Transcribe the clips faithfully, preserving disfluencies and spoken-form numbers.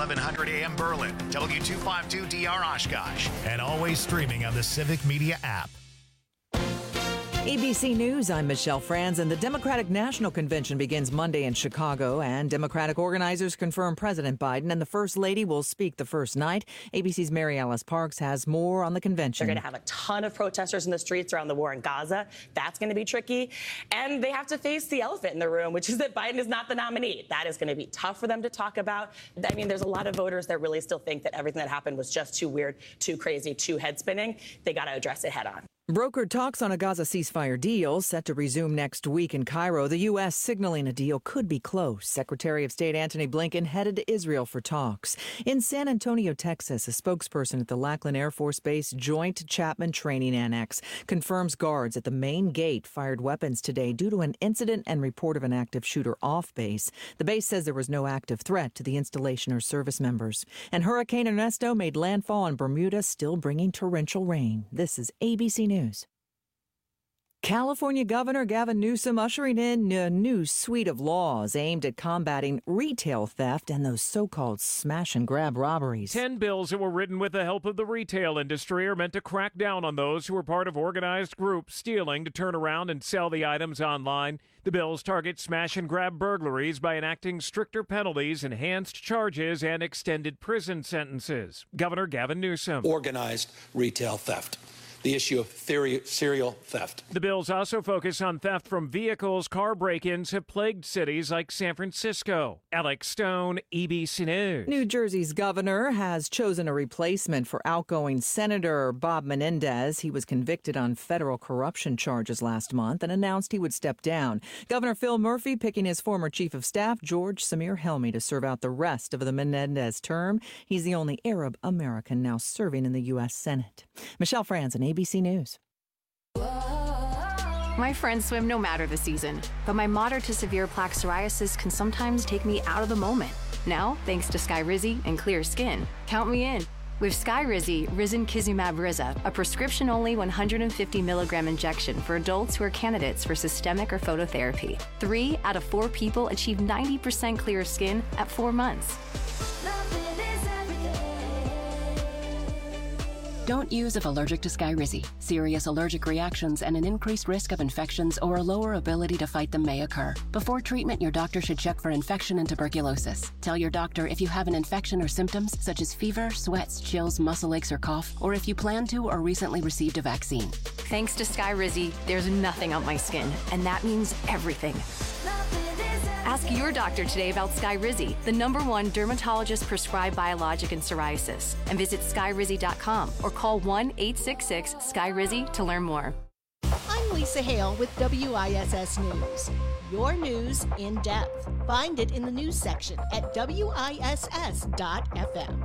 eleven hundred A M Berlin, W two fifty-two D R Oshkosh, and always streaming on the Civic Media app. A B C News, I'm Michelle Franz, and the Democratic National Convention begins Monday in Chicago, and Democratic organizers confirm President Biden and the First Lady will speak the first night. A B C's Mary Alice Parks has more on the convention. They're going to have a ton of protesters in the streets around the war in Gaza. That's going to be tricky. And they have to face the elephant in the room, which is that Biden is not the nominee. That is going to be tough for them to talk about. I mean, there's a lot of voters that really still think that everything that happened was just too weird, too crazy, too head-spinning. They got to address it head on. Brokered talks on a Gaza ceasefire deal set to resume next week in Cairo. The U S signaling a deal could be close. Secretary of State Antony Blinken headed to Israel for talks. In San Antonio, Texas, a spokesperson at the Lackland Air Force Base Joint Chapman Training Annex confirms guards at the main gate fired weapons today due to an incident and report of an active shooter off base. The base says there was no active threat to the installation or service members. And Hurricane Ernesto made landfall in Bermuda, still bringing torrential rain. This is A B C News. News. California Governor Gavin Newsom ushering in a new suite of laws aimed at combating retail theft and those so-called smash-and-grab robberies. Ten bills that were written with the help of the retail industry are meant to crack down on those who are part of organized groups stealing to turn around and sell the items online. The bills target smash-and-grab burglaries by enacting stricter penalties, enhanced charges, and extended prison sentences. Governor Gavin Newsom. Organized retail theft. The issue of theory, serial theft. The bills also focus on theft from vehicles. Car break-ins have plagued cities like San Francisco. Alex Stone, A B C News. New Jersey's governor has chosen a replacement for outgoing Senator Bob Menendez. He was convicted on federal corruption charges last month and announced he would step down. Governor Phil Murphy picking his former chief of staff, George Samir Helmy, to serve out the rest of the Menendez term. He's the only Arab American now serving in the U S Senate. Michelle Franz and A B C News. My friends swim no matter the season, but my moderate to severe plaque psoriasis can sometimes take me out of the moment. Now, thanks to Skyrizi and clear skin, count me in. With Skyrizi, Risankizumab Riza, a prescription-only one hundred fifty milligram injection for adults who are candidates for systemic or phototherapy. Three out of four people achieve ninety percent clear skin at four months. Don't use if allergic to Skyrizi. Serious allergic reactions and an increased risk of infections or a lower ability to fight them may occur. Before treatment, your doctor should check for infection and tuberculosis. Tell your doctor if you have an infection or symptoms such as fever, sweats, chills, muscle aches, or cough, or if you plan to or recently received a vaccine. Thanks to Skyrizi, there's nothing on my skin, and that means everything. Ask your doctor today about Skyrizi, the number one dermatologist-prescribed biologic in psoriasis, and visit skyrizi dot com or call one eight six six Skyrizi to learn more. I'm Lisa Hale with W I S S News. Your news in depth. Find it in the news section at W I S S dot F M.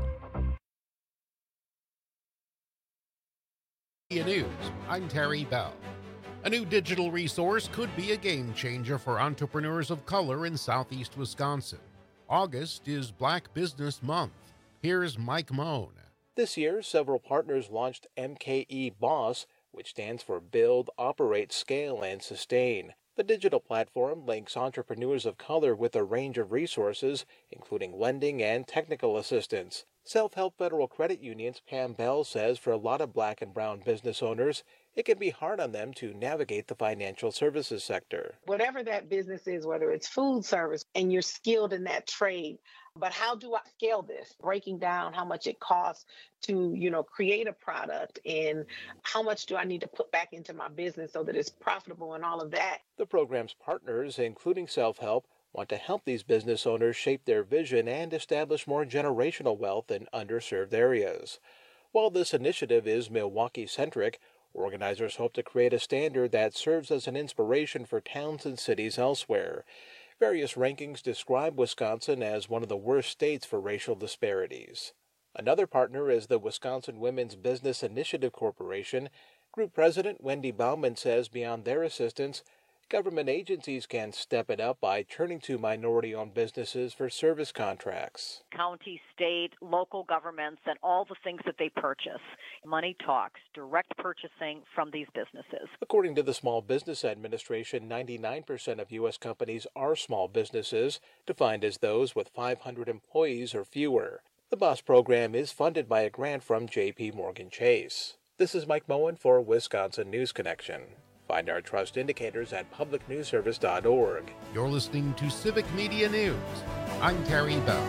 News. I'm Terry Bell. A new digital resource could be a game changer for entrepreneurs of color in southeast Wisconsin. August is Black Business Month. Here's Mike Moan. This year, several partners launched M K E Boss, which stands for Build, Operate, Scale, and Sustain. The digital platform links entrepreneurs of color with a range of resources, including lending and technical assistance. Self-Help Federal Credit Union's Pam Bell says for a lot of black and brown business owners, it can be hard on them to navigate the financial services sector. Whatever that business is, whether it's food service and you're skilled in that trade, but how do I scale this? Breaking down how much it costs to, you know, create a product and how much do I need to put back into my business so that it's profitable and all of that. The program's partners, including Self-Help, want to help these business owners shape their vision and establish more generational wealth in underserved areas. While this initiative is Milwaukee-centric, organizers hope to create a standard that serves as an inspiration for towns and cities elsewhere. Various rankings describe Wisconsin as one of the worst states for racial disparities. Another partner is the Wisconsin Women's Business Initiative Corporation. Group President Wendy Bauman says beyond their assistance, Government agencies can step it up by turning to minority-owned businesses for service contracts. County, state, local governments, and all the things that they purchase. Money talks, direct purchasing from these businesses. According to the Small Business Administration, ninety-nine percent of U S companies are small businesses, defined as those with five hundred employees or fewer. The BOSS program is funded by a grant from J P Morgan Chase. This is Mike Moen for Wisconsin News Connection. Find our trust indicators at public news service dot org. You're listening to Civic Media News. I'm Terry Bell.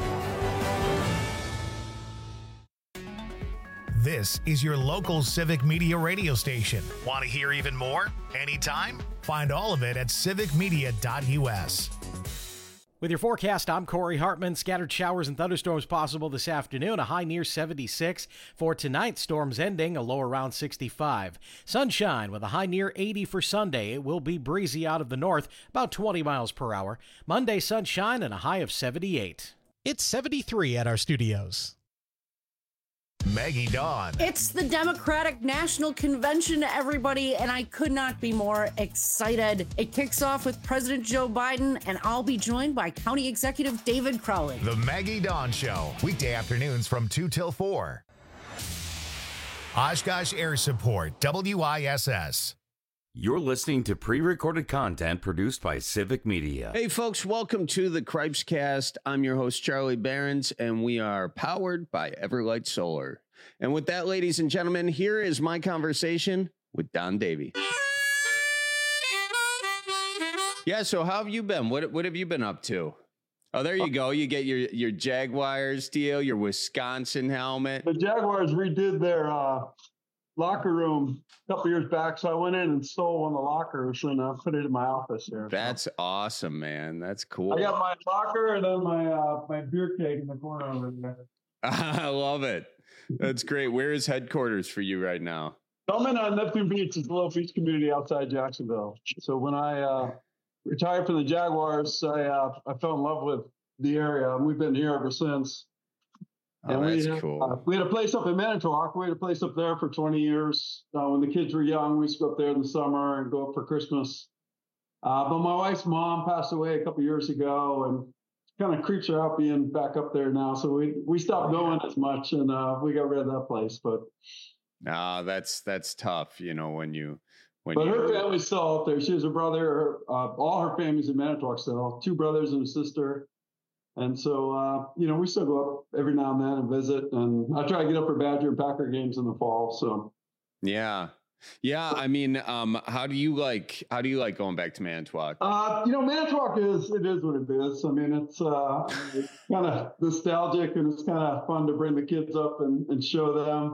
This is your local Civic Media radio station. Want to hear even more? Anytime? Find all of it at civic media dot u s. With your forecast, I'm Corey Hartman. Scattered showers and thunderstorms possible this afternoon, a high near seventy-six. For tonight, storms ending, a low around sixty-five. Sunshine with a high near eighty for Sunday. It will be breezy out of the north, about twenty miles per hour. Monday, sunshine and a high of seventy-eight. It's seventy-three at our studios. Maggie Dawn. It's the Democratic National Convention, everybody, and I could not be more excited. It kicks off with President Joe Biden, and I'll be joined by County Executive David Crowley. The Maggie Dawn Show, weekday afternoons from two till four. Oshkosh Air Support, W I S S. You're listening to pre-recorded content produced by Civic Media. Hey, folks, welcome to the Cripescast. I'm your host, Charlie Behrens, and we are powered by Everlight Solar. And with that, ladies and gentlemen, here is my conversation with Don Davey. Yeah, so how have you been? What, what have you been up to? Oh, there you go. You get your, your Jaguars deal, your Wisconsin helmet. The Jaguars redid their uh, locker room a couple years back, so I went in and stole one of the lockers and uh, put it in my office here. That's so. Awesome, man. That's cool. I got my locker and then my uh, my beer keg in the corner over there. I love it. That's great. Where is headquarters for you right now? I'm in on Neptune Beach. It's a little beach community outside Jacksonville. So when I uh, retired from the Jaguars, I uh, I fell in love with the area, and we've been here ever since. Oh, and that's we, cool. Uh, we had a place up in Manitowoc. We had a place up there for twenty years. Uh, when the kids were young, we used to go up there in the summer and go up for Christmas. Uh, but my wife's mom passed away a couple years ago, and kind of creeps her out being back up there now. So we, we stopped going as much, and uh, we got rid of that place. But no, that's that's tough, you know, when you when. But you, her family's still up there. She has a brother. Her, uh, all her family's in Manitowoc still. Two brothers and a sister. And so, uh, you know, we still go up every now and then and visit. And I try to get up for Badger and Packer games in the fall. So, yeah, yeah. I mean, um, how do you like? How do you like going back to Manitowoc? Uh, you know, Manitowoc is it is what it is. I mean, it's, uh, it's kind of nostalgic, and it's kind of fun to bring the kids up and, and show them.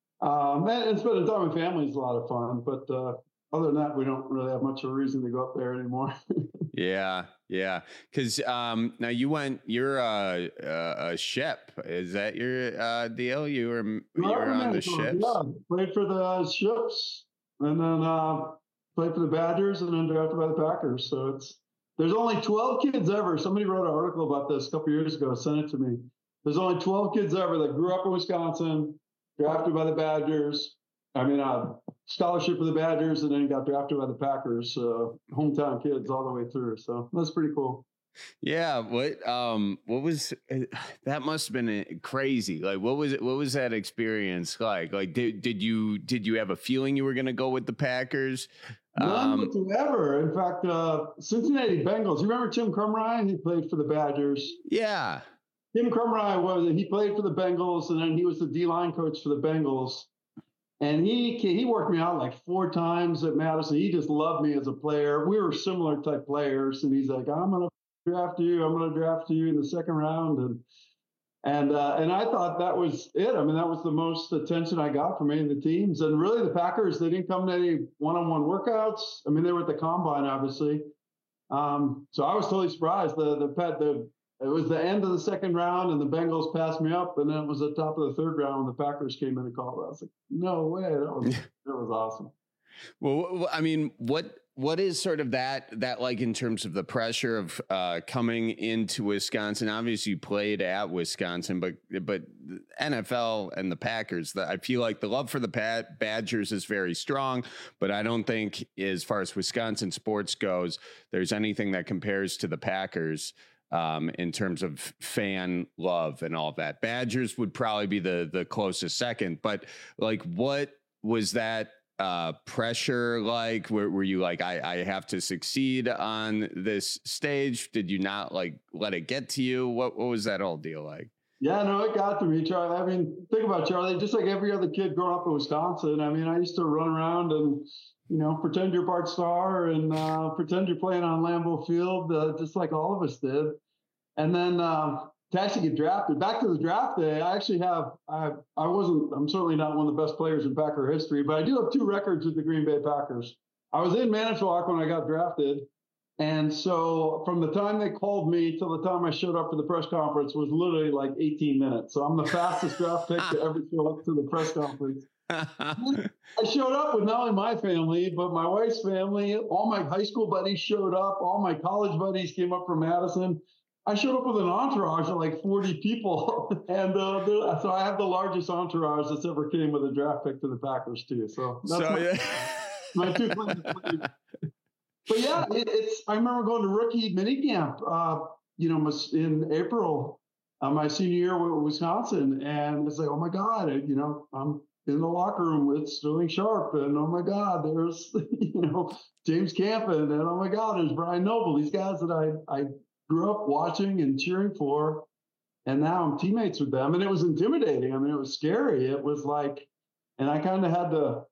Um, and, and spending time with family is a lot of fun. But uh, other than that, we don't really have much of a reason to go up there anymore. Yeah, yeah. Because um, now you went, you're a, a, a ship. Is that your uh, deal? You were you were on the ships. Yeah, played for the ships, and then uh, played for the Badgers, and then drafted by the Packers. So it's there's only twelve kids ever. Somebody wrote an article about this a couple years ago. Sent it to me. There's only twelve kids ever that grew up in Wisconsin, drafted by the Badgers. I mean, uh, scholarship for the Badgers, and then got drafted by the Packers, uh, hometown kids all the way through. So that's pretty cool. Yeah. What, um, what was, that must've been crazy. Like, what was it? What was that experience like? Like, did, did you, did you have a feeling you were going to go with the Packers? None Um, whatsoever. In fact, uh, Cincinnati Bengals, you remember Tim Crumrye? He played for the Badgers. Yeah. Tim Crumrye was, he played for the Bengals, and then he was the D-line coach for the Bengals. And he he worked me out like four times at Madison. He just loved me as a player. We were similar type players. And he's like, I'm going to draft you. I'm going to draft you in the second round. And and uh, and I thought that was it. I mean, that was the most attention I got from any of the teams. And really, the Packers, they didn't come to any one-on-one workouts. I mean, they were at the combine, obviously. Um, so I was totally surprised. The the pet the It was the end of the second round, and the Bengals passed me up, and then it was the top of the third round when the Packers came in and called. I was like, no way. That was, that was awesome. Well, I mean, what what is sort of that that like in terms of the pressure of uh, coming into Wisconsin? Obviously, you played at Wisconsin, but but the N F L and the Packers, the, I feel like the love for the Pat Badgers is very strong, but I don't think as far as Wisconsin sports goes, there's anything that compares to the Packers um, in terms of fan love and all that. Badgers would probably be the the closest second, but like, what was that uh, pressure like? Were, were you like, I, I have to succeed on this stage? Did you not like let it get to you? What what was that whole deal like? Yeah, no, it got to me, Charlie. I mean, think about Charlie, just like every other kid growing up in Wisconsin. I mean, I used to run around and, you know, pretend you're Bart Starr and uh, pretend you're playing on Lambeau Field, uh, just like all of us did. And then uh, to actually get drafted, back to the draft day, I actually have, I, I wasn't, I'm certainly not one of the best players in Packer history, but I do have two records with the Green Bay Packers. I was in Manitowoc when I got drafted. And so from the time they called me till the time I showed up for the press conference was literally like eighteen minutes. So I'm the fastest draft pick to ever show up to the press conference. I showed up with not only my family, but my wife's family. All my high school buddies showed up. All my college buddies came up from Madison. I showed up with an entourage of like forty people. and uh, so I have the largest entourage that's ever came with a draft pick to the Packers too. So that's so, my, yeah. my two claims. But yeah, it, it's. I remember going to rookie minicamp, uh, you know, in April, uh, my senior year with Wisconsin, and it's like, oh my God, you know, I'm in the locker room with Sterling Sharp, and oh my God, there's, you know, James Campen, and oh my God, there's Brian Noble, these guys that I I grew up watching and cheering for, and now I'm teammates with them, and it was intimidating. I mean, it was scary. It was like, and I kind of had to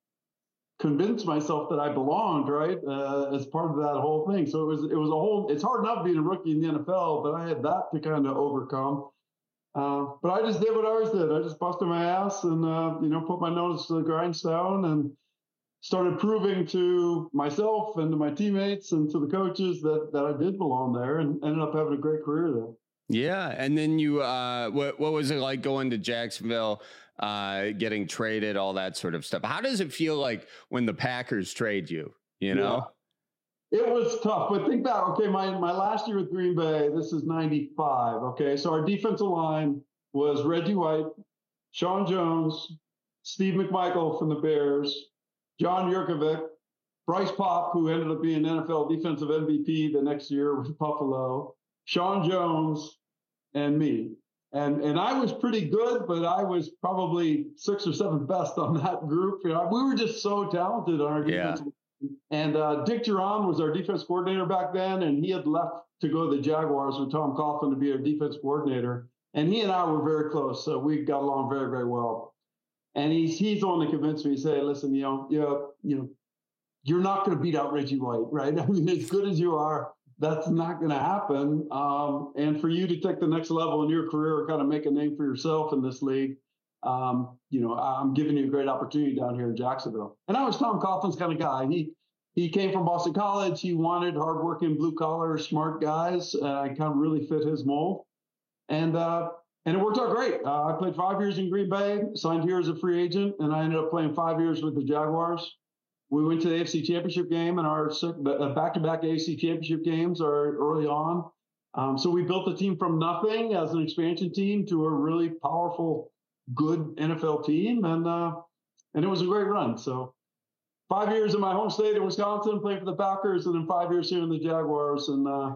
convince myself that I belonged, right, uh, as part of that whole thing. So it was it was a whole. It's hard enough being a rookie in the N F L, but I had that to kind of overcome. Uh, but I just did what I always did. I just busted my ass and uh, you know put my nose to the grindstone and started proving to myself and to my teammates and to the coaches that that I did belong there, and ended up having a great career there. Yeah, and then you, uh, what what was it like going to Jacksonville? Uh, getting traded, all that sort of stuff. How does it feel like when the Packers trade you, you know? Yeah. It was tough, but think back, okay, my, my last year with Green Bay, this is ninety-five, okay? So our defensive line was Reggie White, Sean Jones, Steve McMichael from the Bears, John Yurkovich, Bryce Popp, who ended up being N F L defensive M V P the next year with Buffalo, Sean Jones, and me. And and I was pretty good, but I was probably sixth or seventh best on that group. You know, we were just so talented on our defense. Yeah. And uh, Dick Duran was our defense coordinator back then, and he had left to go to the Jaguars with Tom Coughlin to be our defense coordinator. And he and I were very close, so we got along very, very well. And he's he's the one that convinced me. He said, "Listen, you know, you know, you know, you're not going to beat out Reggie White, right? I mean, as good as you are, that's not going to happen. Um, and for you to take the next level in your career or kind of make a name for yourself in this league, um, you know, I'm giving you a great opportunity down here in Jacksonville." And I was Tom Coughlin's kind of guy. He he came from Boston College. He wanted hardworking, blue-collar, smart guys. Uh, I kind of really fit his mold. And uh, and it worked out great. Uh, I played five years in Green Bay, signed here as a free agent, and I ended up playing five years with the Jaguars. We went to the A F C Championship game, and our back-to-back A F C Championship games are early on. Um, so we built the team from nothing as an expansion team to a really powerful, good N F L team, and uh, and it was a great run. So five years in my home state in Wisconsin, playing for the Packers, and then five years here in the Jaguars, and uh,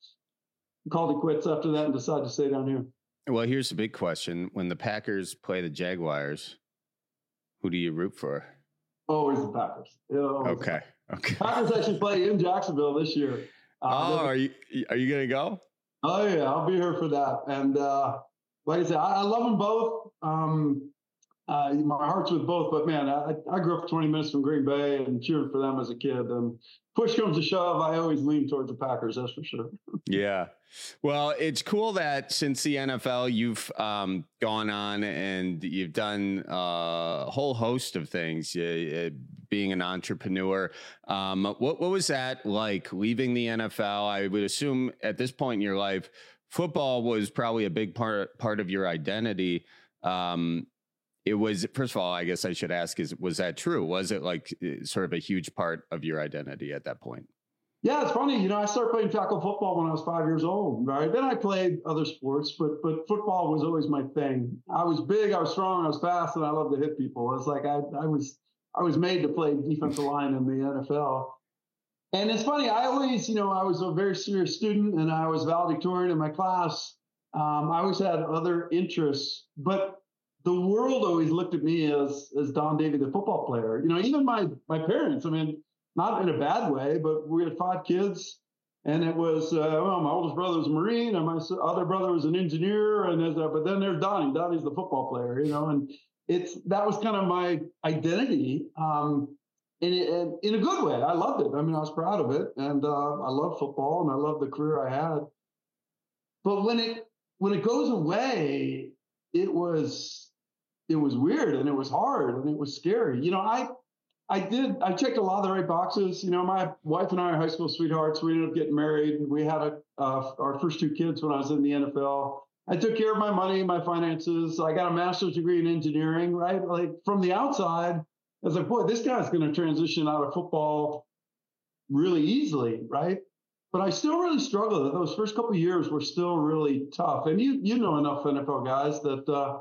called it quits after that and decided to stay down here. Well, here's the big question: when the Packers play the Jaguars, who do you root for? Always the Packers. Always okay. Okay. Packers actually play in Jacksonville this year. Uh, oh, are you are you gonna go? Oh yeah, I'll be here for that. And uh, like I said, I, I love them both. Um, uh, my heart's with both. But man, I, I grew up twenty minutes from Green Bay and cheered for them as a kid. And push comes to shove, I always lean towards the Packers. That's for sure. Yeah. Well, it's cool that since the N F L, you've um, gone on and you've done a whole host of things, uh, being an entrepreneur. Um, what, what was that like leaving the N F L? I would assume at this point in your life, football was probably a big part, part of your identity. Um, it was, first of all, I guess I should ask, is, was that true? Was it like sort of a huge part of your identity at that point? Yeah, it's funny. You know, I started playing tackle football when I was five years old, right? Then I played other sports, but but football was always my thing. I was big, I was strong, I was fast, and I loved to hit people. It's like I, I was I was made to play defensive line in the N F L. And it's funny, I always, you know, I was a very serious student, and I was valedictorian in my class. Um, I always had other interests, but the world always looked at me as as Don Davey, the football player. You know, even my my parents, I mean, not in a bad way, but we had five kids, and it was, uh, well, my oldest brother was a Marine, and my other brother was an engineer, and there's a, but then there's Donnie. Donnie's the football player, you know, and it's that was kind of my identity, um, and, it, and in a good way. I loved it. I mean, I was proud of it, and uh, I love football, and I love the career I had. But when it when it goes away, it was. It was weird, and it was hard, and it was scary. You know, I, I did, I checked a lot of the right boxes. You know, my wife and I are high school sweethearts. We ended up getting married, and we had a, uh, our first two kids when I was in the N F L. I took care of my money, my finances. I got a master's degree in engineering, right? Like from the outside, I was like, boy, this guy's going to transition out of football really easily, right? But I still really struggled. Those first couple of years were still really tough. And you, you know enough N F L guys that, uh,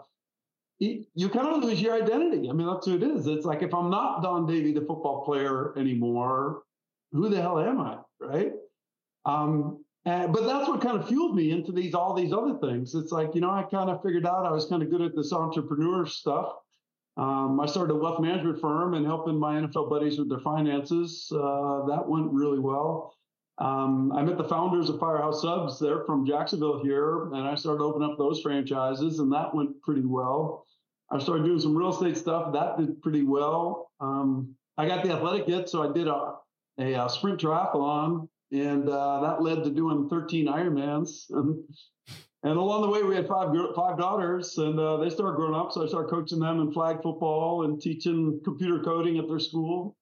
you kind of lose your identity. I mean, that's who it is. It's like, if I'm not Don Davey, the football player anymore, who the hell am I, right? Um, and, but that's what kind of fueled me into these all these other things. It's like, you know, I kind of figured out I was kind of good at this entrepreneur stuff. Um, I started a wealth management firm and helping my N F L buddies with their finances. Uh, that went really well. Um, I met the founders of Firehouse Subs. They're from Jacksonville here, and I started opening up those franchises, and that went pretty well. I started doing some real estate stuff. That did pretty well. Um, I got the athletic itch, so I did a, a, a sprint triathlon, and uh, that led to doing thirteen Ironmans. And, and along the way, we had five five daughters, and uh, they started growing up, so I started coaching them in flag football and teaching computer coding at their school.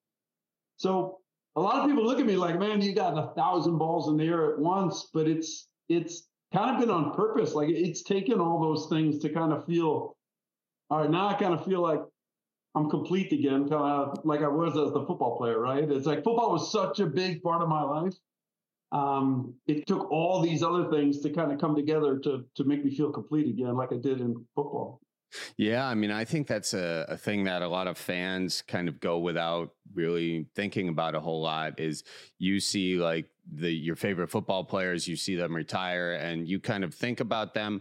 So a lot of people look at me like, man, you got a thousand balls in the air at once, but it's it's kind of been on purpose. Like, it's taken all those things to kind of feel, all right, now I kind of feel like I'm complete again, kind of like I was as the football player, right? It's like football was such a big part of my life. Um, it took all these other things to kind of come together to to make me feel complete again, like I did in football. Yeah, I mean, I think that's a, a thing that a lot of fans kind of go without really thinking about a whole lot. Is you see like the your favorite football players, you see them retire, and you kind of think about them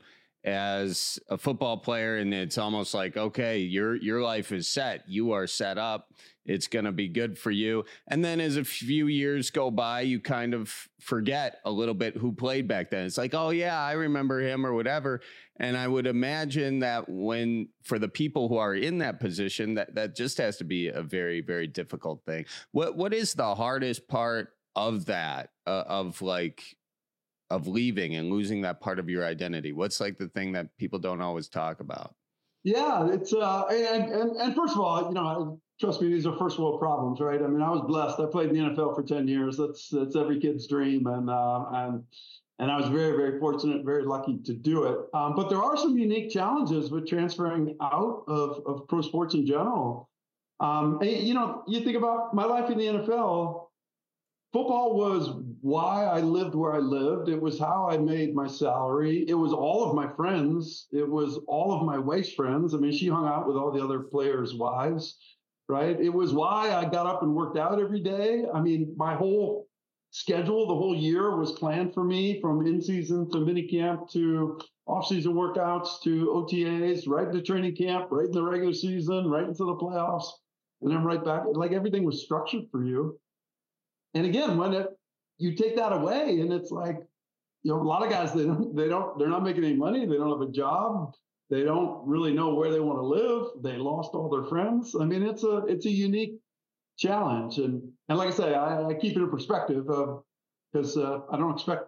as a football player, and it's almost like, okay, your your life is set. You are set up. It's going to be good for you. And then as a few years go by, you kind of forget a little bit who played back then. It's like, oh, yeah, I remember him or whatever. And I would imagine that when for the people who are in that position, that, that just has to be a very, very difficult thing. What What is the hardest part of that, uh, of like, of leaving and losing that part of your identity? What's like the thing that people don't always talk about? Yeah, it's uh, and, and and first of all, you know, trust me, these are first world problems, right? I mean, I was blessed. I played in the N F L for ten years. That's that's every kid's dream, and uh, and and I was very very fortunate, very lucky to do it. Um, but there are some unique challenges with transferring out of of pro sports in general. Um, and, you know, you think about my life in the N F L. Football was why I lived where I lived. It was how I made my salary. It was all of my friends. It was all of my wife's friends. I mean, she hung out with all the other players' wives, right? It was why I got up and worked out every day. I mean, my whole schedule, the whole year was planned for me, from in-season to minicamp to off-season workouts to O T As, right into training camp, right in the regular season, right into the playoffs, and then right back. Like, everything was structured for you. And again, when it, you take that away, and it's like, you know, a lot of guys, they don't, they don't, they're not making any money. They don't have a job. They don't really know where they want to live. They lost all their friends. I mean, it's a, it's a unique challenge. And, and like I say, I, I keep it in perspective of, because uh, I don't expect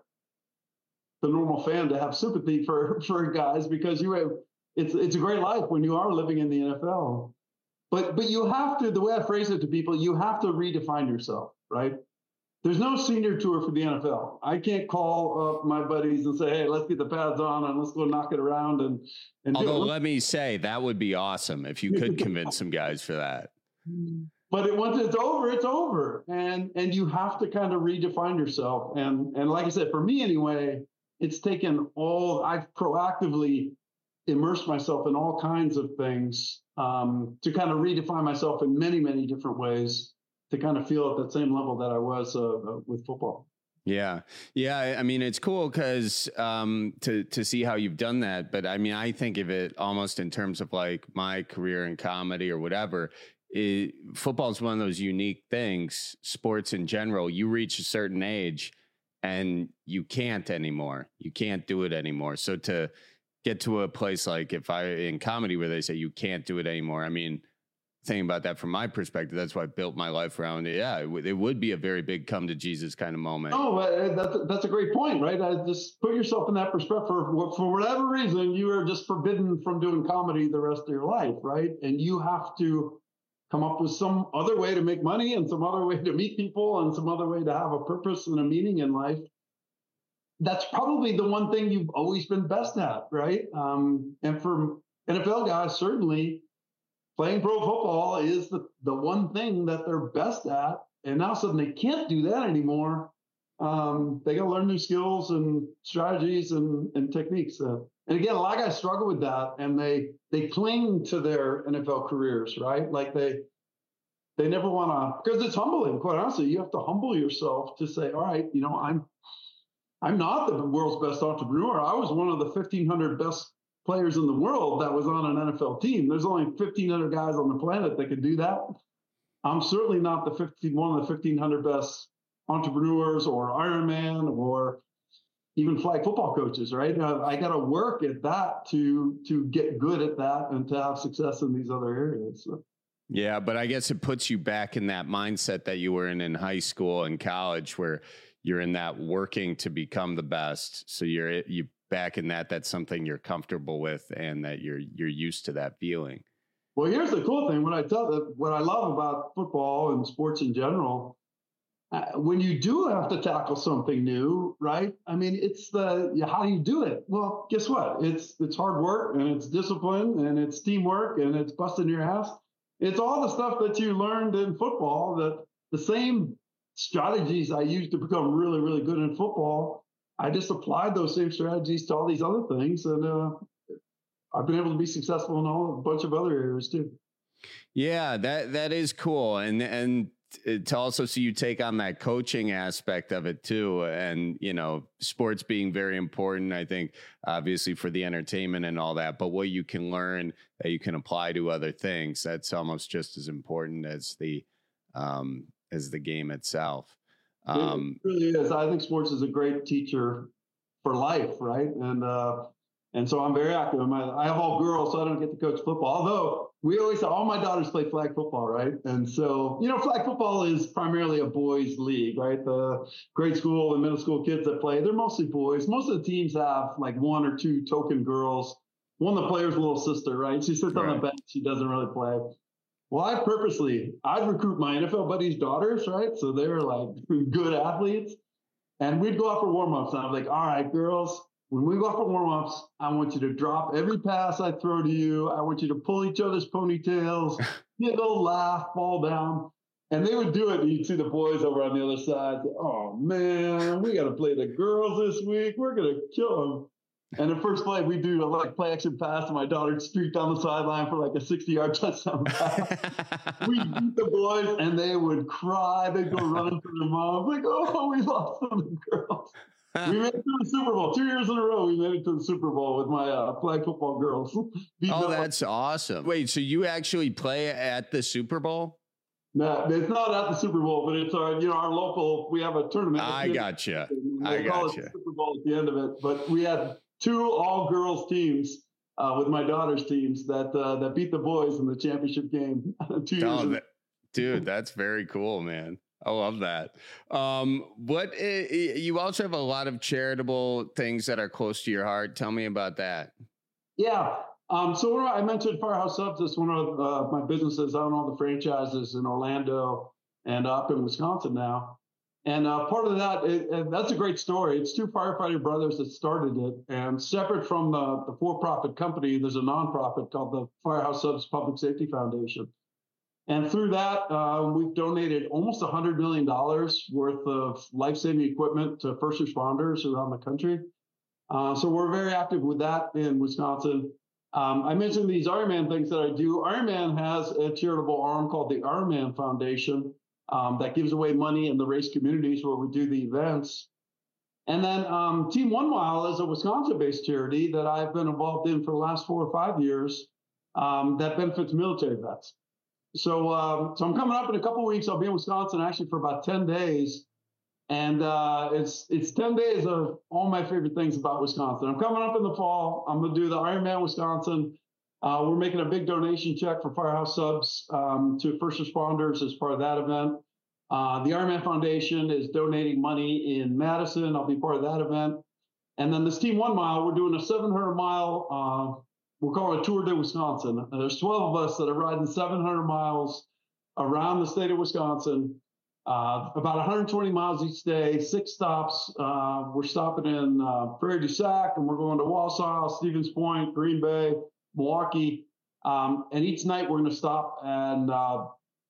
the normal fan to have sympathy for, for guys, because you have, it's, it's a great life when you are living in the N F L. But, but you have to, the way I phrase it to people, you have to redefine yourself, right? there's no senior tour for the N F L. I can't call up my buddies and say, hey, let's get the pads on and let's go knock it around. And, and although let me say that would be awesome if you could convince some guys for that. But it, once it's over, it's over. And and you have to kind of redefine yourself. And and like I said, for me anyway, it's taken all, I've proactively immersed myself in all kinds of things um, to kind of redefine myself in many, many different ways to kind of feel at that same level that I was uh, with football. Yeah. Yeah. I mean, it's cool because um, to, to see how you've done that. But I mean, I think of it almost in terms of like my career in comedy or whatever. It, football is one of those unique things, sports in general. You reach a certain age and you can't anymore. You can't do it anymore. So to get to a place like if I in comedy where they say you can't do it anymore, I mean, thinking about that from my perspective, that's why I built my life around it. Yeah, it, w- it would be a very big come to Jesus kind of moment. Oh, that's that's a great point, right? I just put yourself in that perspective. For, for whatever reason, you are just forbidden from doing comedy the rest of your life, right? And you have to come up with some other way to make money and some other way to meet people and some other way to have a purpose and a meaning in life. That's probably the one thing you've always been best at, right? Um, and for N F L guys, certainly, playing pro football is the, the one thing that they're best at. And now suddenly they can't do that anymore. Um, they got to learn new skills and strategies and, and techniques. Uh, and again, a lot of guys struggle with that and they, they cling to their N F L careers, right? Like they, they never want to, because it's humbling, quite honestly. You have to humble yourself to say, all right, you know, I'm, I'm not the world's best entrepreneur. I was one of the fifteen hundred best players in the world that was on an N F L team. There's only fifteen hundred guys on the planet that can do that. I'm certainly not the fifteen, one of the fifteen hundred best entrepreneurs or Ironman or even flag football coaches, right? I got to work at that to to get good at that and to have success in these other areas. So. Yeah, but I guess it puts you back in that mindset that you were in in high school and college where you're in that working to become the best. So you're you back in that, that's something you're comfortable with and that you're you're used to that feeling. Well, here's the cool thing. What I tell what I love about football and sports in general, uh, when you do have to tackle something new, right? I mean, it's the how do you do it? Well, guess what? It's it's hard work and it's discipline and it's teamwork and it's busting your ass. It's all the stuff that you learned in football, that the same strategies I used to become really, really good in football. I just applied those same strategies to all these other things. And uh, I've been able to be successful in all a bunch of other areas too. Yeah, that that is cool. And and to also see you take on that coaching aspect of it too. And, you know, sports being very important, I think, obviously for the entertainment and all that, but what you can learn that you can apply to other things, that's almost just as important as the, um, as the game itself. Um, it really is. I think sports is a great teacher for life. Right. And, uh, and so I'm very active. I have all girls, so I don't get to coach football. Although we always say all my daughters play flag football, right? And so, you know, flag football is primarily a boys' league, right? The grade school and middle school kids that play, they're mostly boys. Most of the teams have like one or two token girls. One of the players' little sister, right? She sits right on the bench. She doesn't really play. Well, I purposely, I'd recruit my N F L buddies' daughters, right? So they're like good athletes. And we'd go out for warm-ups. And I was like, all right, girls, when we go out for warm-ups, I want you to drop every pass I throw to you. I want you to pull each other's ponytails, giggle, laugh, fall down. And they would do it. And you'd see the boys over on the other side. Oh, man, we got to play the girls this week. We're going to kill them. And the first play, we do a like play action pass, and my daughter streaked down the sideline for like a sixty-yard touchdown pass. We beat the boys, and they would cry. They'd go running to their moms, like, "Oh, we lost to the girls." We made it to the Super Bowl two years in a row. We made it to the Super Bowl with my uh, flag football girls. Oh, that's awesome! Wait, so you actually play at the Super Bowl? No, it's not at the Super Bowl, but it's our, you know, our local. We have a tournament. I gotcha. I gotcha. It Super Bowl at the end of it, but we had two all-girls teams uh, with my daughter's teams that uh, that beat the boys in the championship game two years oh, ago. That, dude, that's very cool, man. I love that. Um, what you also have a lot of charitable things that are close to your heart. Tell me about that. Yeah. Um, so I mentioned Firehouse Subs. It's one of uh, my businesses. I own all the franchises in Orlando and up in Wisconsin now. And uh, part of that, it, it, that's a great story. It's two firefighter brothers that started it. And separate from the, the for-profit company, there's a nonprofit called the Firehouse Subs Public Safety Foundation. And through that, uh, we've donated almost one hundred million dollars worth of life-saving equipment to first responders around the country. Uh, so we're very active with that in Wisconsin. Um, I mentioned these Ironman things that I do. Ironman has a charitable arm called the Ironman Foundation um, that gives away money in the race communities where we do the events. And then um, Team One Mile is a Wisconsin-based charity that I've been involved in for the last four or five years um, that benefits military vets. So, um, so I'm coming up in a couple of weeks. I'll be in Wisconsin actually for about ten days. And uh, it's it's ten days of all my favorite things about Wisconsin. I'm coming up in the fall. I'm going to do the Ironman Wisconsin. Uh, we're making a big donation check for Firehouse Subs um, to first responders as part of that event. Uh, the Ironman Foundation is donating money in Madison. I'll be part of that event. And then this Team One Mile, we're doing a seven hundred mile, uh, we're calling it Tour de Wisconsin. And there's twelve of us that are riding seven hundred miles around the state of Wisconsin. Uh, about one hundred twenty miles each day, six stops. Uh, we're stopping in uh, Prairie du Sac, and we're going to Wausau, Stevens Point, Green Bay, Milwaukee. Um, and each night we're going to stop and uh,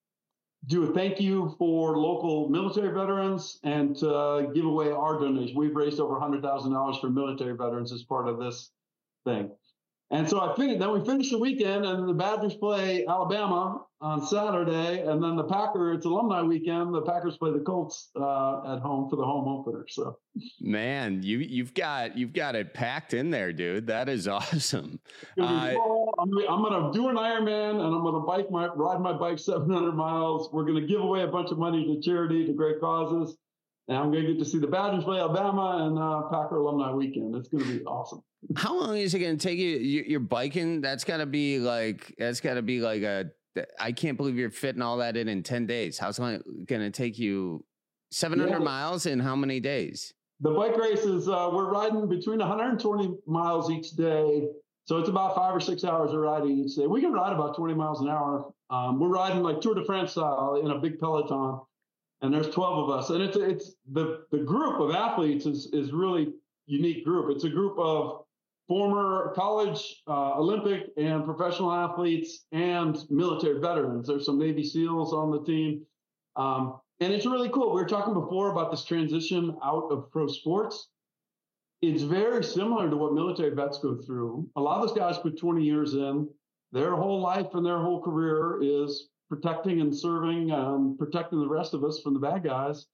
do a thank you for local military veterans and to uh, give away our donation. We've raised over one hundred thousand dollars for military veterans as part of this thing. And so I finished, then we finish the weekend, and the Badgers play Alabama on Saturday, and then the Packers, it's alumni weekend, the Packers play the Colts uh, at home for the home opener. So, man, you you've got you've got it packed in there, dude. That is awesome. Uh, I'm, I'm going to do an Ironman, and I'm going to bike my ride my bike seven hundred miles. We're going to give away a bunch of money to charity, to great causes, and I'm going to get to see the Badgers play Alabama and uh, Packer alumni weekend. It's going to be awesome. How long is it going to take you? You're biking. That's got to be like, that's got to be like a, I can't believe you're fitting all that in in ten days. How's it going to take you seven hundred yeah. miles in how many days? The bike race is, uh, we're riding between one hundred twenty miles each day. So it's about five or six hours of riding each day. We can ride about twenty miles an hour. Um, we're riding like Tour de France style in a big peloton. And there's twelve of us. And it's, it's the, the group of athletes is, is really unique group. It's a group of former college, uh, Olympic and professional athletes and military veterans. There's some Navy SEALs on the team. Um, and it's really cool. We were talking before about this transition out of pro sports. It's very similar to what military vets go through. A lot of those guys put twenty years in. Their whole life and their whole career is protecting and serving, um, protecting the rest of us from the bad guys.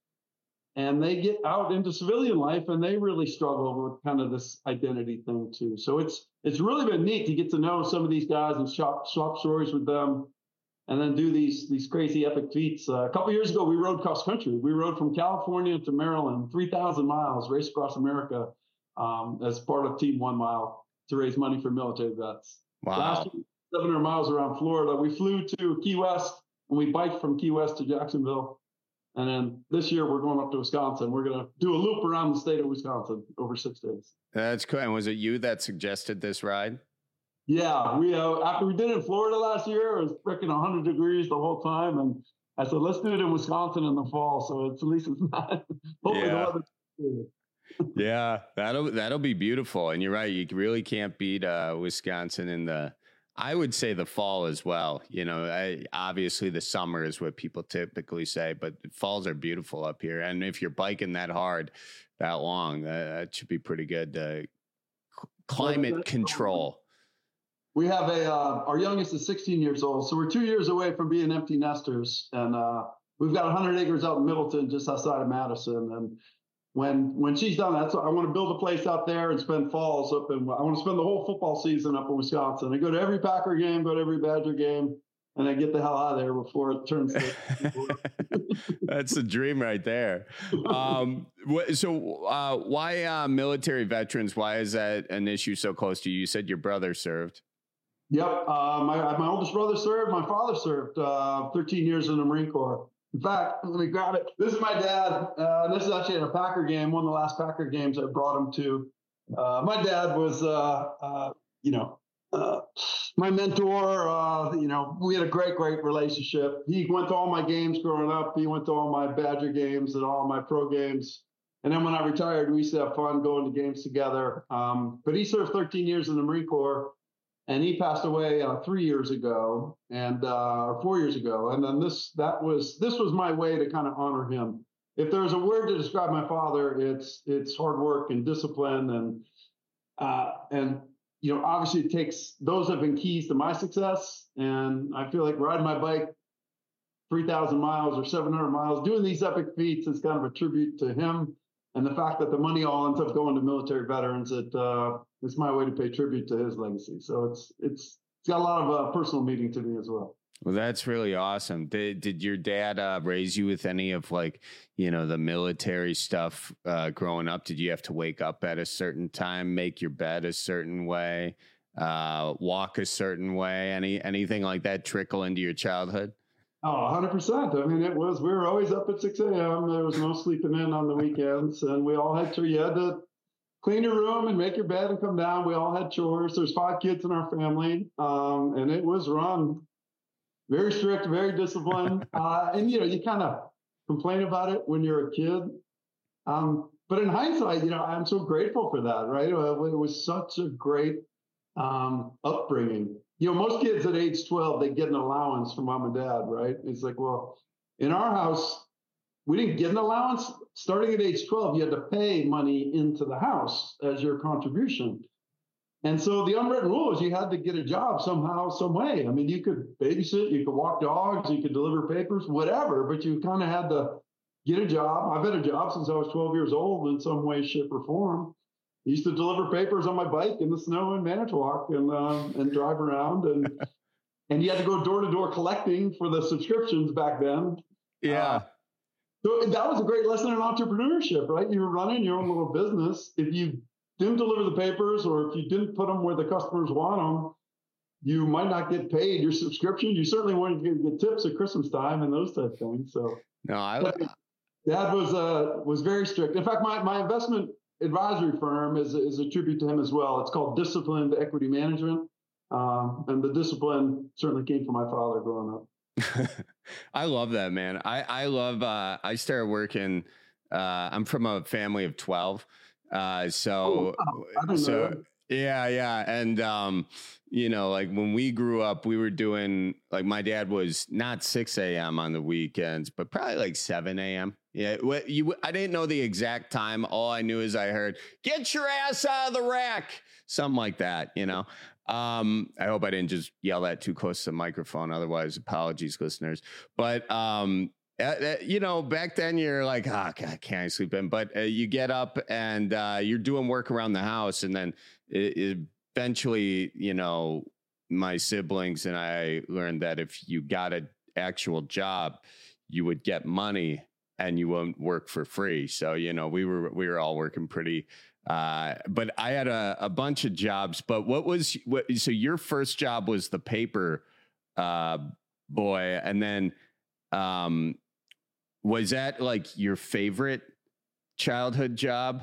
And they get out into civilian life and they really struggle with kind of this identity thing too. So it's it's really been neat to get to know some of these guys and swap, swap stories with them and then do these these crazy epic feats. Uh, a couple years ago, we rode cross country. We rode from California to Maryland, three thousand miles, raced across America um, as part of Team One Mile to raise money for military vets. Wow. Last year, seven hundred miles around Florida. We flew to Key West and we biked from Key West to Jacksonville. And then this year we're going up to Wisconsin. We're going to do a loop around the state of Wisconsin over six days. That's cool. And was it you that suggested this ride? Yeah, we uh, after we did it in Florida last year, it was freaking one hundred degrees the whole time, and I said, let's do it in Wisconsin in the fall. So it's at least it's not. Hopefully yeah. the weather's yeah, that'll that'll be beautiful. And you're right, you really can't beat uh, Wisconsin in the. I would say the fall as well. You know, I, obviously the summer is what people typically say, but falls are beautiful up here. And if you're biking that hard, that long, uh, that should be pretty good. Uh, climate control. We have a, uh, our youngest is sixteen years old. So we're two years away from being empty nesters. And uh, we've got one hundred acres out in Middleton, just outside of Madison. And when when she's done that, so I want to build a place out there and spend falls up in, I want to spend the whole football season up in Wisconsin. I go to every Packer game, go to every Badger game, and I get the hell out of there before it turns to That's the dream right there. Um, so uh, why uh, military veterans? Why is that an issue so close to you? You said your brother served. Yep. Uh, my, my oldest brother served. My father served uh, thirteen years in the Marine Corps. In fact, let me grab it. This is my dad. Uh, this is actually at a Packer game, one of the last Packer games I brought him to. Uh, my dad was, uh, uh, you know, uh, my mentor. Uh, you know, we had a great, great relationship. He went to all my games growing up. He went to all my Badger games and all my pro games. And then when I retired, we used to have fun going to games together. Um, but he served thirteen years in the Marine Corps, and he passed away uh, three years ago, and uh, or four years ago. And then this that was this was my way to kind of honor him. If there's a word to describe my father, it's it's hard work and discipline, and uh, and you know, obviously it takes those have been keys to my success. And I feel like riding my bike three thousand miles or seven hundred miles, doing these epic feats is kind of a tribute to him. And the fact that the money all ends up going to military veterans, it uh, it's my way to pay tribute to his legacy. So it's it's it's got a lot of uh, personal meaning to me as well. Well, that's really awesome. Did did your dad uh, raise you with any of like, you know, the military stuff uh, growing up? Did you have to wake up at a certain time, make your bed a certain way, uh, walk a certain way? Any anything like that trickle into your childhood? Oh, one hundred percent. I mean, it was, we were always up at six a.m. There was no sleeping in on the weekends. And we all had to, you had to clean your room and make your bed and come down. We all had chores. There's five kids in our family. Um, and it was run very strict, very disciplined. Uh, and, you know, you kind of complain about it when you're a kid. Um, but in hindsight, you know, I'm so grateful for that, right? It was such a great um, upbringing. You know, most kids at age twelve, they get an allowance from mom and dad, right? It's like, well, in our house, we didn't get an allowance. Starting at age twelve, you had to pay money into the house as your contribution. And so the unwritten rule is you had to get a job somehow, some way. I mean, you could babysit, you could walk dogs, you could deliver papers, whatever, but you kind of had to get a job. I've had a job since I was twelve years old in some way, shape, or form. I used to deliver papers on my bike in the snow in Manitowoc and uh, and drive around, and and you had to go door to door collecting for the subscriptions back then. Yeah. Uh, so that was a great lesson in entrepreneurship, right? You were running your own little business. If you didn't deliver the papers, or if you didn't put them where the customers want them, you might not get paid your subscription. You certainly weren't going to get tips at Christmas time and those type of things. So no, I Dad was uh was very strict. In fact, my my investment advisory firm is, is a tribute to him as well. It's called Disciplined Equity Management. Um, and the discipline certainly came from my father growing up. I love that, man. I, I love, uh, I started working, uh, I'm from a family of twelve. Uh, so, oh, wow. so yeah, yeah. And, um, you know, like when we grew up, we were doing, like my dad was not six a.m. on the weekends, but probably like seven a.m. Yeah, you, I didn't know the exact time. All I knew is I heard, get your ass out of the rack. Something like that, you know. Um, I hope I didn't just yell that too close to the microphone. Otherwise, apologies, listeners. But, um, uh, you know, back then you're like, oh, God, can't I sleep in? But uh, you get up and uh, you're doing work around the house. And then it, it eventually, you know, my siblings and I learned that if you got an actual job, you would get money and you won't work for free. So, you know, we were, we were all working pretty, uh, but I had a, a bunch of jobs, but what was, what, so your first job was the paper, uh, boy. And then, um, was that like your favorite childhood job?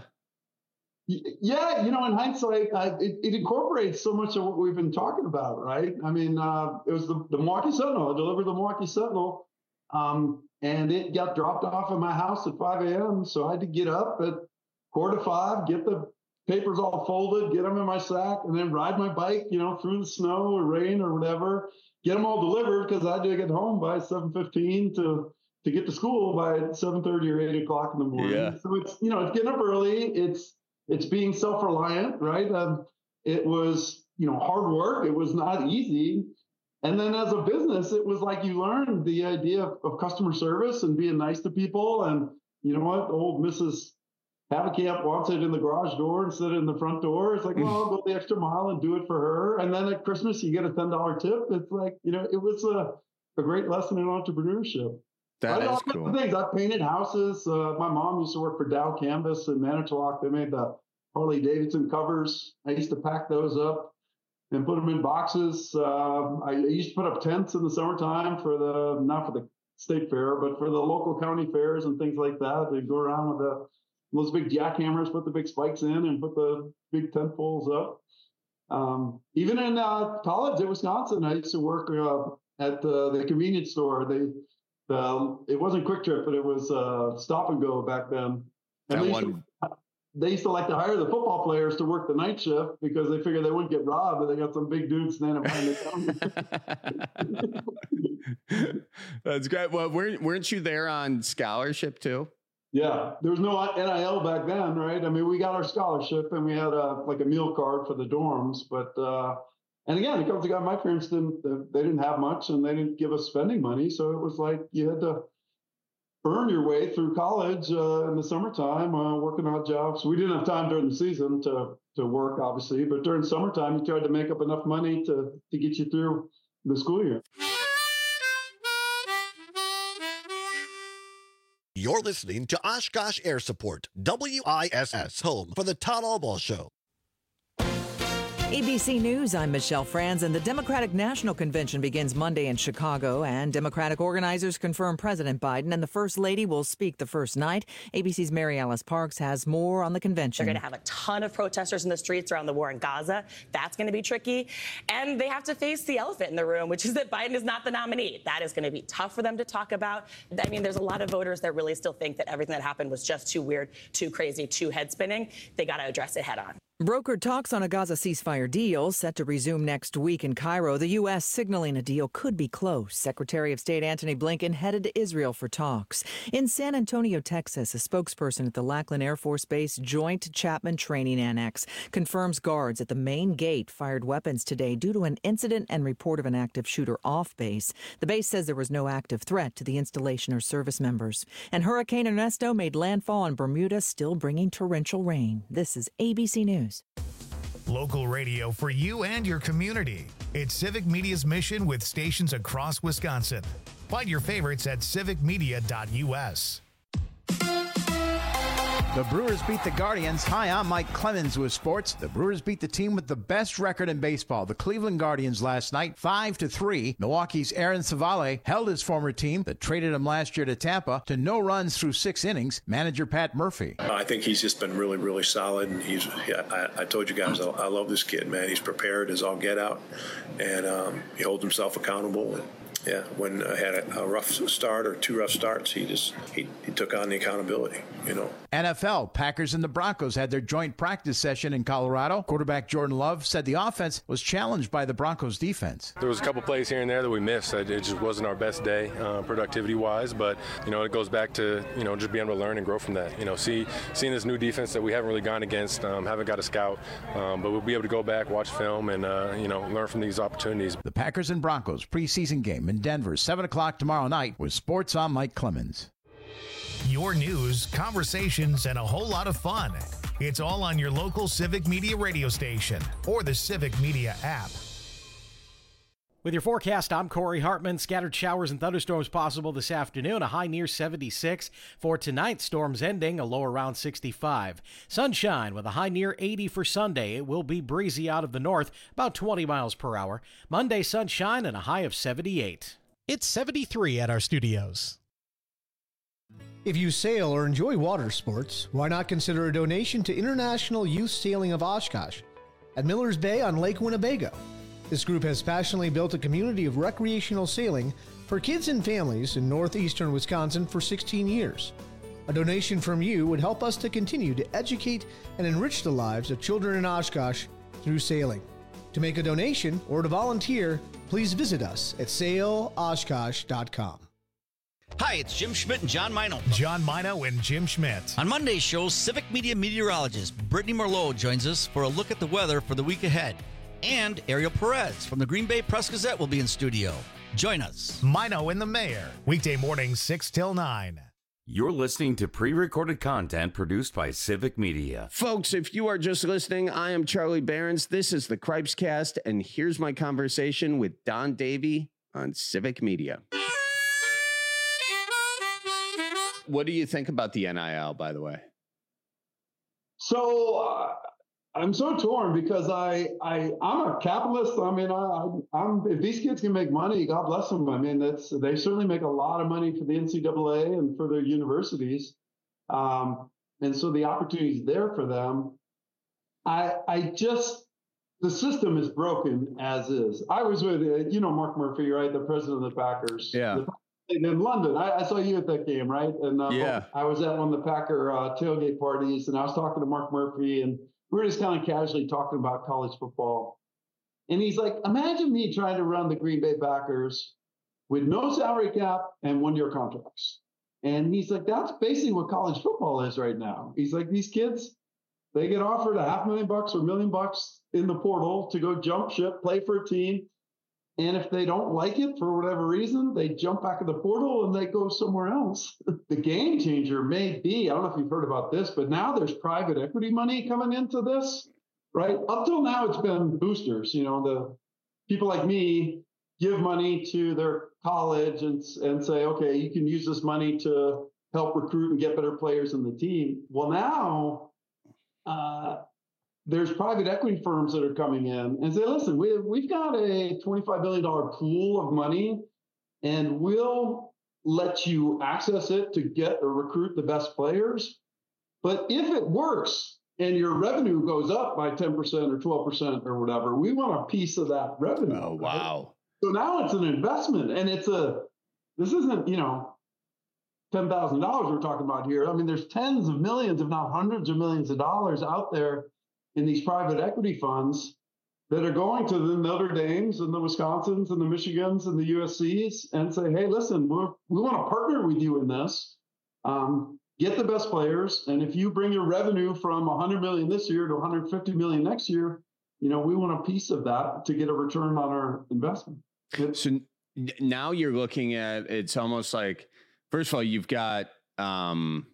Yeah. You know, in hindsight, I, it, it incorporates so much of what we've been talking about, right? I mean, uh, it was the, the Milwaukee Sentinel. I delivered the Milwaukee Sentinel. Um, and it got dropped off at my house at five a.m. So I had to get up at quarter to five, get the papers all folded, get them in my sack, and then ride my bike, you know, through the snow or rain or whatever, get them all delivered because I had to get home by seven fifteen to to get to school by seven thirty or eight o'clock in the morning. Yeah. So it's, you know, it's getting up early. It's it's being self-reliant, right? Um, it was, you know, hard work. It was not easy. And then as a business, it was like you learned the idea of, of customer service and being nice to people. And you know what? Old Missus Haverkamp wants it in the garage door instead of in the front door. It's like, well, I'll go the extra mile and do it for her. And then at Christmas, you get a ten dollar tip. It's like, you know, it was a, a great lesson in entrepreneurship. That I is cool. Things. I painted houses. Uh, my mom used to work for Dow Canvas in Manitowoc. They made the Harley Davidson covers. I used to pack those up and put them in boxes. Uh, I used to put up tents in the summertime for the, not for the state fair, but for the local county fairs and things like that. They'd go around with the, those big jackhammers, put the big spikes in and put the big tent poles up. Um, even in uh, college at Wisconsin, I used to work uh, at the, the convenience store. They, the, it wasn't Quick Trip, but it was uh, Stop and Go back then. And they used, to, they used to like to hire the football players to work the night shift because they figured they wouldn't get robbed, but they got some big dudes standing behind the counter. That's great. Well, weren't, weren't you there on scholarship too? Yeah, there was no N I L back then, right? I mean, we got our scholarship and we had a, like a meal card for the dorms, but uh, and again, it comes to God, my parents didn't, they didn't have much and they didn't give us spending money, so it was like you had to earn your way through college uh, in the summertime, uh, working odd jobs. We didn't have time during the season to to work, obviously, but during summertime, you tried to make up enough money to to get you through the school year. You're listening to Oshkosh Air Support, W I S S, home for the Todd Albaugh Show. A B C News, I'm Michelle Franz, and the Democratic National Convention begins Monday in Chicago, and Democratic organizers confirm President Biden and the First Lady will speak the first night. A B C's Mary Alice Parks has more on the convention. They're going to have a ton of protesters in the streets around the war in Gaza. That's going to be tricky. And they have to face the elephant in the room, which is that Biden is not the nominee. That is going to be tough for them to talk about. I mean, there's a lot of voters that really still think that everything that happened was just too weird, too crazy, too head-spinning. They got to address it head on. Brokered talks on a Gaza ceasefire deal set to resume next week in Cairo. The U S signaling a deal could be close. Secretary of State Antony Blinken headed to Israel for talks. In San Antonio, Texas, a spokesperson at the Lackland Air Force Base Joint Chapman Training Annex confirms guards at the main gate fired weapons today due to an incident and report of an active shooter off base. The base says there was no active threat to the installation or service members. And Hurricane Ernesto made landfall on Bermuda, still bringing torrential rain. This is A B C News. Local radio for you and your community. It's Civic Media's mission with stations across Wisconsin. Find your favorites at civic media dot U S. The Brewers beat the Guardians. Hi, I'm Mike Clemens with sports. The Brewers beat the team with the best record in baseball, the Cleveland Guardians, last night, five to three. Milwaukee's Aaron Savale held his former team that traded him last year to Tampa to no runs through six innings. Manager Pat Murphy. I think he's just been really, really solid. And he's, I, I told you guys, I, I love this kid, man. He's prepared as all get out, and um, he holds himself accountable. And, yeah, when I had a, a rough start or two rough starts, he just he, he took on the accountability, you know. N F L, Packers and the Broncos had their joint practice session in Colorado. Quarterback Jordan Love said the offense was challenged by the Broncos defense. There was a couple plays here and there that we missed. It just wasn't our best day uh, productivity-wise, but, you know, it goes back to, you know, just being able to learn and grow from that. You know, see seeing this new defense that we haven't really gone against, um, haven't got a scout, um, but we'll be able to go back, watch film, and, uh, you know, learn from these opportunities. The Packers and Broncos preseason game in Denver, seven o'clock tomorrow night with Sports on Mike Clemens. Your news, conversations, and a whole lot of fun. It's all on your local Civic Media radio station or the Civic Media app. With your forecast, I'm Corey Hartman. Scattered showers and thunderstorms possible this afternoon. A high near seventy-six. For tonight, storms ending, a low around sixty-five. Sunshine with a high near eighty for Sunday. It will be breezy out of the north, about twenty miles per hour. Monday, sunshine and a high of seventy-eight. It's seventy-three at our studios. If you sail or enjoy water sports, why not consider a donation to International Youth Sailing of Oshkosh at Miller's Bay on Lake Winnebago. This group has passionately built a community of recreational sailing for kids and families in northeastern Wisconsin for sixteen years. A donation from you would help us to continue to educate and enrich the lives of children in Oshkosh through sailing. To make a donation or to volunteer, please visit us at sail oshkosh dot com. Hi, it's Jim Schmidt and John Mino. John Mino and Jim Schmidt. On Monday's show, Civic Media meteorologist Brittany Merlot joins us for a look at the weather for the week ahead. And Ariel Perez from the Green Bay Press-Gazette will be in studio. Join us. Mino and the Mayor, weekday mornings six till nine. You're listening to pre-recorded content produced by Civic Media. Folks, if you are just listening, I am Charlie Behrens. This is the Cripescast, and here's my conversation with Don Davey on Civic Media. What do you think about the N I L, by the way? So uh, I'm so torn because I, I, I'm a capitalist. I mean, I, I'm, if these kids can make money, God bless them. I mean, that's, they certainly make a lot of money for the N C double A and for their universities. Um, and so the opportunity is there for them. I, I just, the system is broken as is. I was with, uh, you know, Mark Murphy, right? The president of the Packers. Yeah. The, in London. I, I saw you at that game, right? And uh, yeah. I was at one of the Packer uh, tailgate parties, and I was talking to Mark Murphy, and we were just kind of casually talking about college football. And he's like, imagine me trying to run the Green Bay Packers with no salary cap and one-year contracts. And he's like, that's basically what college football is right now. He's like, these kids, they get offered a half million bucks or a million bucks in the portal to go jump ship, play for a team. And if they don't like it for whatever reason, they jump back in the portal and they go somewhere else. The game changer may be, I don't know if you've heard about this, but now there's private equity money coming into this, right? Up till now, it's been boosters. You know, the people like me give money to their college and, and say, okay, you can use this money to help recruit and get better players in the team. Well, now, uh, there's private equity firms that are coming in and say, listen, we, we've got a twenty-five billion dollars pool of money, and we'll let you access it to get or recruit the best players. But if it works and your revenue goes up by ten percent or twelve percent or whatever, we want a piece of that revenue. Oh, wow. Right? So now it's an investment, and it's a, this isn't, you know, ten thousand dollars we're talking about here. I mean, there's tens of millions, if not hundreds of millions of dollars out there in these private equity funds that are going to the Notre Dames and the Wisconsins and the Michigans and the U S Cs and say, hey, listen, we're, we want to partner with you in this. Um, get the best players. And if you bring your revenue from one hundred million this year to one hundred fifty million next year, you know, we want a piece of that to get a return on our investment. So now you're looking at, it's almost like, first of all, you've got, um,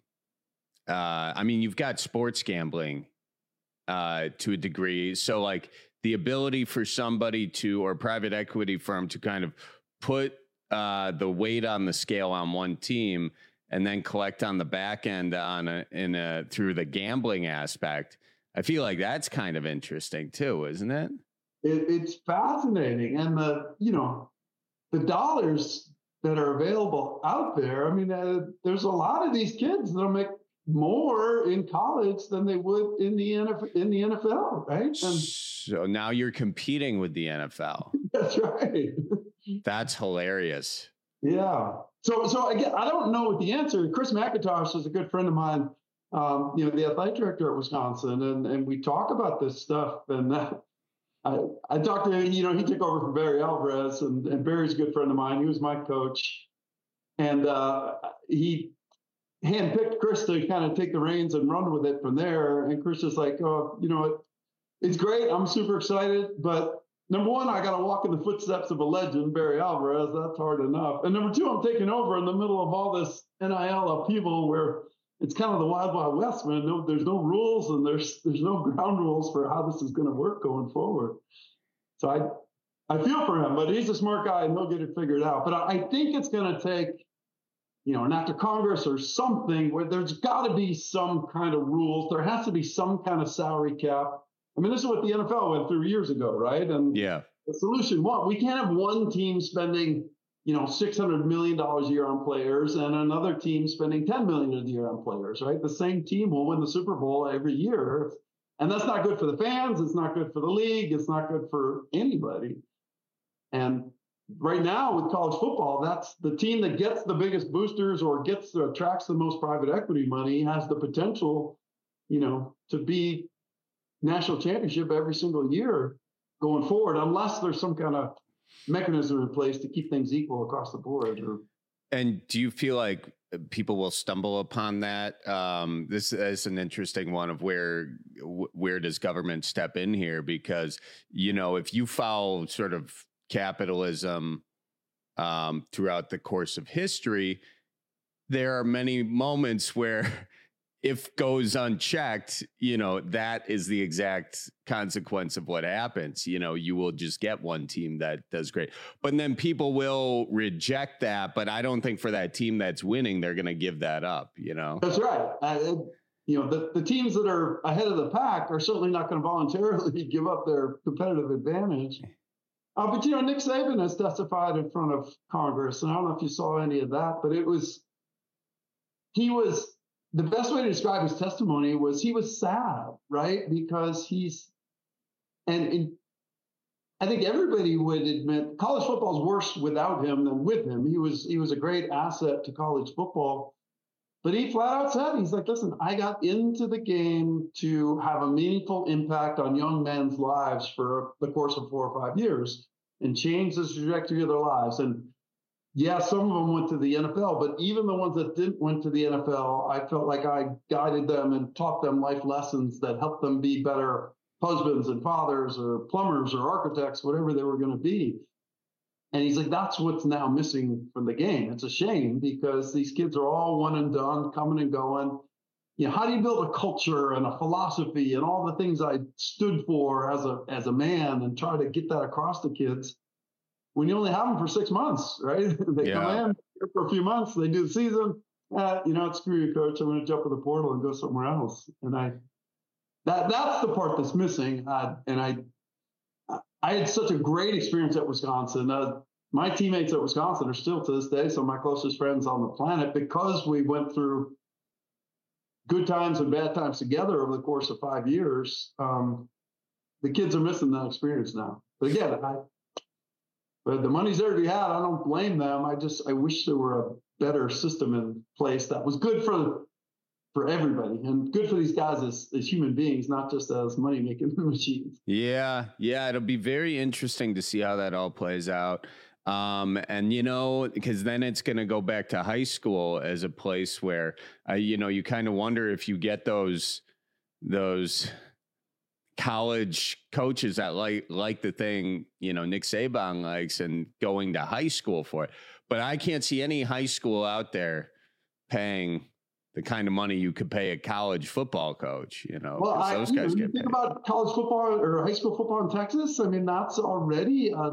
uh, I mean, you've got sports gambling uh, to a degree. So like the ability for somebody to, or private equity firm to kind of put uh, the weight on the scale on one team and then collect on the back end on a, in a, through the gambling aspect. I feel like that's kind of interesting too, isn't it? it it's fascinating. And the, you know, the dollars that are available out there. I mean, uh, there's a lot of these kids that'll make more in college than they would in the N F L, in the N F L, right? And so now you're competing with the N F L. That's right. That's hilarious. Yeah. So, so again, I don't know what the answer. Chris McIntosh is a good friend of mine. Um, you know, the athletic director at Wisconsin, and and we talk about this stuff. And uh, I I talked to, you know, he took over from Barry Alvarez, and and Barry's a good friend of mine. He was my coach, and uh, he handpicked Chris to kind of take the reins and run with it from there. And Chris is like, oh, you know, it, it's great. I'm super excited. But number one, I got to walk in the footsteps of a legend, Barry Alvarez. That's hard enough. And number two, I'm taking over in the middle of all this N I L upheaval where it's kind of the wild, wild west, man. No, there's no rules and there's there's no ground rules for how this is going to work going forward. So I, I feel for him, but he's a smart guy and he'll get it figured out. But I, I think it's going to take, you know, an act of Congress or something where there's got to be some kind of rules. There has to be some kind of salary cap. I mean, this is what the N F L went through years ago, right? And yeah, the solution, what? We can't have one team spending, you know, six hundred million dollars a year on players and another team spending ten million dollars a year on players, right? The same team will win the Super Bowl every year. And that's not good for the fans. It's not good for the league. It's not good for anybody. And right now with college football, that's the team that gets the biggest boosters or gets the attracts the most private equity money has the potential, you know, to be national championship every single year going forward, unless there's some kind of mechanism in place to keep things equal across the board. Or, and do you feel like people will stumble upon that? Um, this is an interesting one of where where does government step in here? Because, you know, if you follow sort of capitalism um, throughout the course of history, there are many moments where if goes unchecked, you know, that is the exact consequence of what happens. You know, you will just get one team that does great, but then people will reject that. But I don't think for that team that's winning, they're going to give that up, you know? That's right. Uh, you know, the, the teams that are ahead of the pack are certainly not going to voluntarily give up their competitive advantage. Uh, but, you know, Nick Saban has testified in front of Congress, and I don't know if you saw any of that, but it was, he was, the best way to describe his testimony was he was sad, right? Because he's, And, and I think everybody would admit college football is worse without him than with him. He was he was a great asset to college football. But he flat out said, he's like, listen, I got into the game to have a meaningful impact on young men's lives for the course of four or five years and change the trajectory of their lives. And yeah, some of them went to the N F L, but even the ones that didn't went to the N F L, I felt like I guided them and taught them life lessons that helped them be better husbands and fathers or plumbers or architects, whatever they were going to be. And he's like, that's what's now missing from the game. It's a shame because these kids are all one and done, coming and going. You know, how do you build a culture and a philosophy and all the things I stood for as a as a man and try to get that across to kids when you only have them for six months, right? They Yeah. come in for a few months, they do the season. Uh, you know, it's screw you, coach. I'm going to jump in the portal and go somewhere else. And I, that that's the part that's missing. Uh, and I, I had such a great experience at Wisconsin. Uh, my teammates at Wisconsin are still to this day some of my closest friends on the planet because we went through good times and bad times together over the course of five years. Um, the kids are missing that experience now. But again, I, but the money's there to be had. I don't blame them. I just I wish there were a better system in place that was good for for everybody and good for these guys as, as human beings, not just as money-making machines. Yeah, yeah, it'll be very interesting to see how that all plays out. Um, and, you know, because then it's going to go back to high school as a place where, uh, you know, you kind of wonder if you get those those college coaches that like like the thing, you know, Nick Saban likes and going to high school for it. But I can't see any high school out there paying the kind of money you could pay a college football coach, you know, Well, I, those you know, guys you get think paid. about college football or high school football in Texas. I mean, that's already a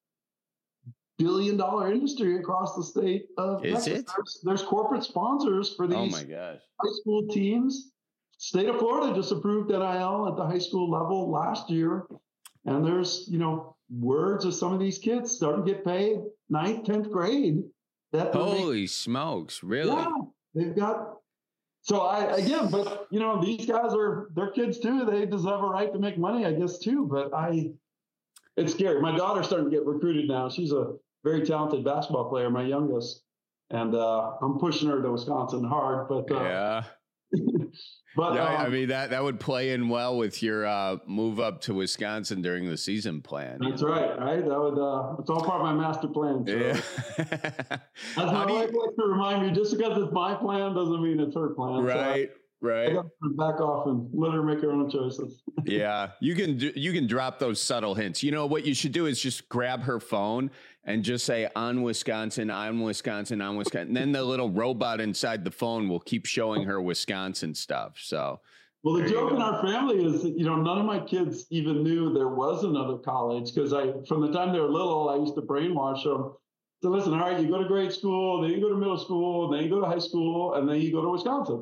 billion dollar industry across the state of Is Texas. it? There's, there's corporate sponsors for these Oh my gosh. high school teams. State of Florida just approved N I L at the high school level last year. And there's, you know, words of some of these kids starting to get paid ninth, tenth grade. That they're making- Holy smokes, really? Yeah, they've got. So I again, but you know, these guys are they're kids too. They deserve a right to make money, I guess too. But I, it's scary. My daughter's starting to get recruited now. She's a very talented basketball player, my youngest, and uh, I'm pushing her to Wisconsin hard. But uh, Yeah. but Yeah, I um, mean, that, that would play in well with your uh, move up to Wisconsin during the season plan. you that's know? right, right. That would uh, it's all part of my master plan. So. Yeah. As my wife likes to remind me, just because it's my plan doesn't mean it's her plan. Right, so I, right. I got to back off and let her make her own choices. Yeah, you can do, you can drop those subtle hints. You know what you should do is just grab her phone and just say on Wisconsin, on Wisconsin, on Wisconsin. And then the little robot inside the phone will keep showing her Wisconsin stuff. So, Well, the there you joke go. in our family is that, you know, none of my kids even knew there was another college because I, from the time they were little, I used to brainwash them. So listen, all right, you go to grade school, then you go to middle school, then you go to high school, and then you go to Wisconsin.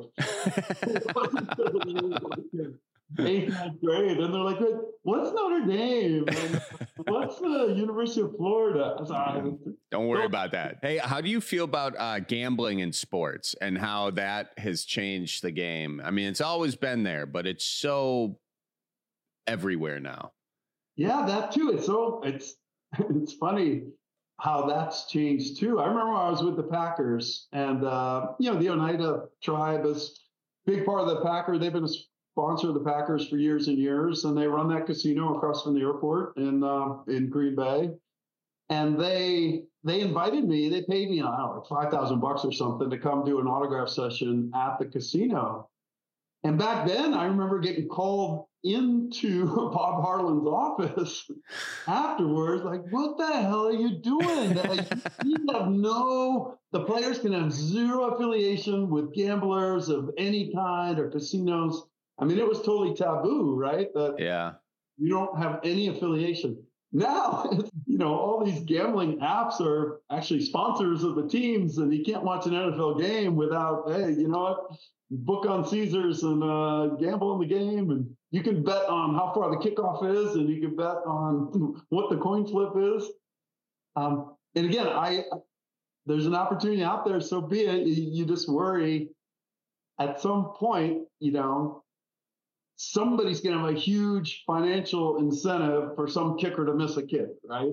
Eighth, ninth grade, and they're like, "What's Notre Dame? And what's the University of Florida?" I was like, "Ah, Don't worry about that. Hey, how do you feel about uh, gambling in sports and how that has changed the game? I mean, it's always been there, but it's so everywhere now. Yeah, that too. It's so it's it's funny how that's changed too. I remember when I was with the Packers, and uh, you know, the Oneida tribe is a big part of the Packer. They've been a sponsor of the Packers for years and years, and they run that casino across from the airport in uh, in Green Bay. And they they invited me. They paid me, I don't know, like five thousand bucks or something to come do an autograph session at the casino. And back then, I remember getting called into Bob Harlan's office afterwards, like, "What the hell are you doing? Like, you have no, the players can have zero affiliation with gamblers of any kind or casinos." I mean, it was totally taboo, right? That Yeah. you don't have any affiliation. Now, you know, all these gambling apps are actually sponsors of the teams, and you can't watch an N F L game without, hey, you know what? Book on Caesars and uh, gamble in the game, and you can bet on how far the kickoff is, and you can bet on what the coin flip is. Um, and again, I there's an opportunity out there, so be it. You, you just worry at some point, you know, somebody's going to have a huge financial incentive for some kicker to miss a kick, right?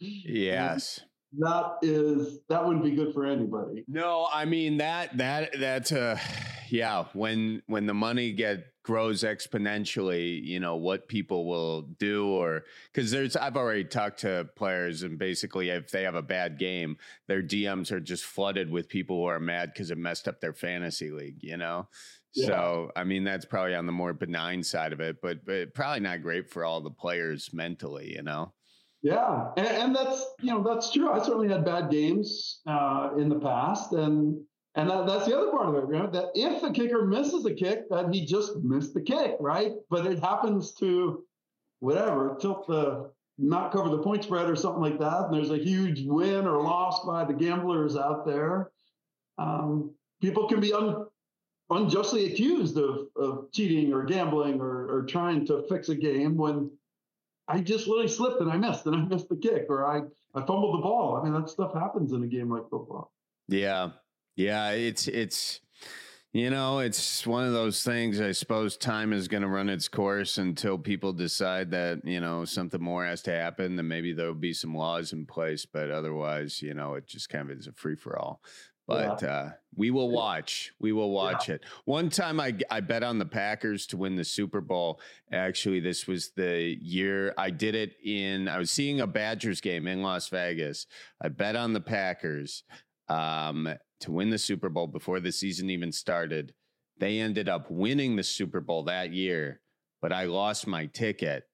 Yes. That is, that wouldn't be good for anybody. No, I mean that that that's uh yeah, when when the money get grows exponentially, you know, what people will do, or because there's I've already talked to players, and basically if they have a bad game, their D Ms are just flooded with people who are mad because it messed up their fantasy league, you know. Yeah. So I mean that's probably on the more benign side of it, but but probably not great for all the players mentally, you know. Yeah, and, and that's you know that's true. I certainly had bad games uh, in the past, and and that, that's the other part of it. You know, that if a kicker misses a kick, that he just missed the kick, right? But it happens to whatever tilt the not cover the point spread or something like that, and there's a huge win or loss by the gamblers out there. Um, people can be un, unjustly accused of of cheating or gambling or, or trying to fix a game when I just literally slipped and I missed and I missed the kick, or I, I fumbled the ball. I mean, that stuff happens in a game like football. Yeah. Yeah. It's, it's, you know, it's one of those things. I suppose time is going to run its course until people decide that, you know, something more has to happen. Then maybe there'll be some laws in place, but otherwise, you know, it just kind of is a free for all. But yeah. uh, we will watch. We will watch yeah. it. One time I, I bet on the Packers to win the Super Bowl. Actually, this was the year I did it in. I was seeing a Badgers game in Las Vegas. I bet on the Packers um, to win the Super Bowl before the season even started. They ended up winning the Super Bowl that year, but I lost my ticket.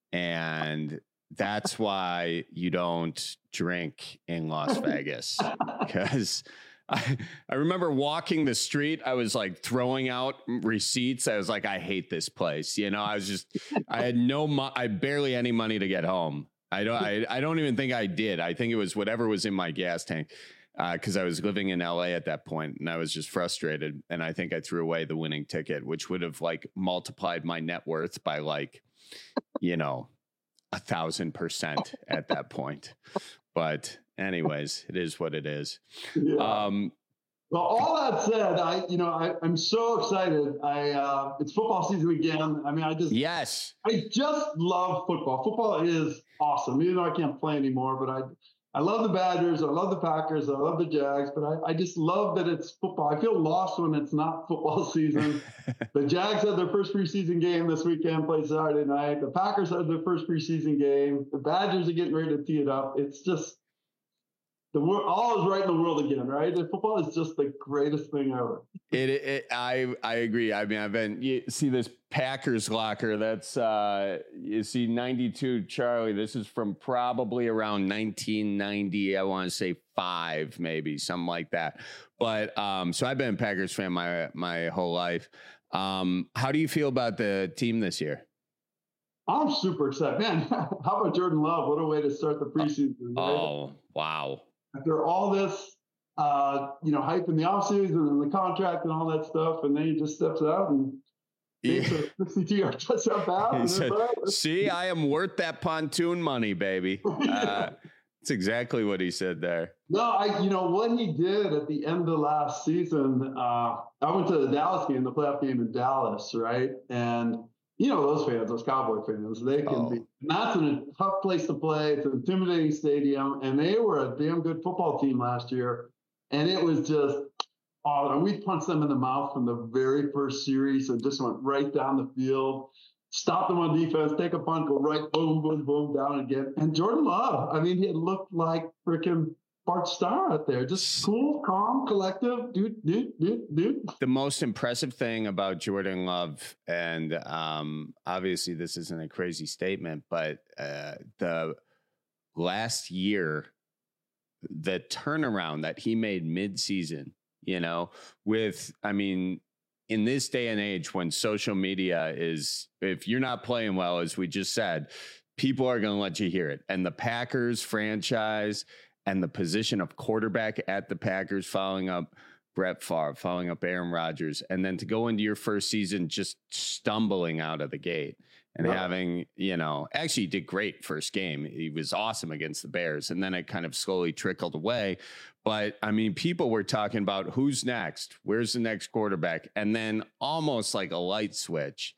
And that's why you don't drink in Las Vegas, because I, I remember walking the street. I was like throwing out receipts. I was like, I hate this place. You know, I was just, I had no, mo- I barely any money to get home. I don't, I, I don't even think I did. I think it was whatever was in my gas tank. Uh, cause I was living in L A at that point and I was just frustrated. And I think I threw away the winning ticket, which would have like multiplied my net worth by like, you know, a thousand percent at that point. But anyways, it is what it is. Yeah. Um, well, all that said, I, you know, I, I'm so excited. I, uh, it's football season again. I mean, I just, yes, I just love football. Football is awesome. Even though I can't play anymore, but I, I love the Badgers. I love the Packers. I love the Jags, but I, I just love that it's football. I feel lost when it's not football season. The Jags had their first preseason game this weekend, played Saturday night. The Packers had their first preseason game. The Badgers are getting ready to tee it up. It's just, the world, all is right in the world again, right? And football is just the greatest thing ever. It, it, I, I agree. I mean, I've been, you see this Packers locker. That's, uh, you see ninety-two, Charlie. This is from probably around nineteen ninety. I want to say five, maybe something like that. But, um, so I've been a Packers fan my, my whole life. Um, how do you feel about the team this year? I'm super excited, man. How about Jordan Love? What a way to start the preseason. Right? Oh, wow. After all this, uh, you know, hype in the offseason and the contract and all that stuff, and then he just steps out and takes yeah. a sixty-two yard touchdown pass. Said, See, I am worth that pontoon money, baby. Uh, that's exactly what he said there. No, I, you know, what he did at the end of last season, uh, I went to the Dallas game, the playoff game in Dallas, right? And you know, those fans, those Cowboy fans, they can oh. be, and that's in a tough place to play. It's an intimidating stadium, and they were a damn good football team last year. And it was just, oh, and we punched them in the mouth from the very first series and just went right down the field, stopped them on defense, take a punt, go right, boom, boom, boom, down again. And Jordan Love, I mean, he looked like freaking Bart Starr out there, just cool, calm, collective, dude, dude, dude, dude. The most impressive thing about Jordan Love, and um, obviously this isn't a crazy statement, but uh, the last year, the turnaround that he made mid-season, you know, with, I mean, in this day and age when social media is, if you're not playing well, as we just said, people are going to let you hear it. And the Packers franchise and the position of quarterback at the Packers, following up Brett Favre, following up Aaron Rodgers, and then to go into your first season just stumbling out of the gate and yeah. having, you know, actually he did great first game. He was awesome against the Bears, and then it kind of slowly trickled away. But, I mean, people were talking about who's next, where's the next quarterback, and then almost like a light switch,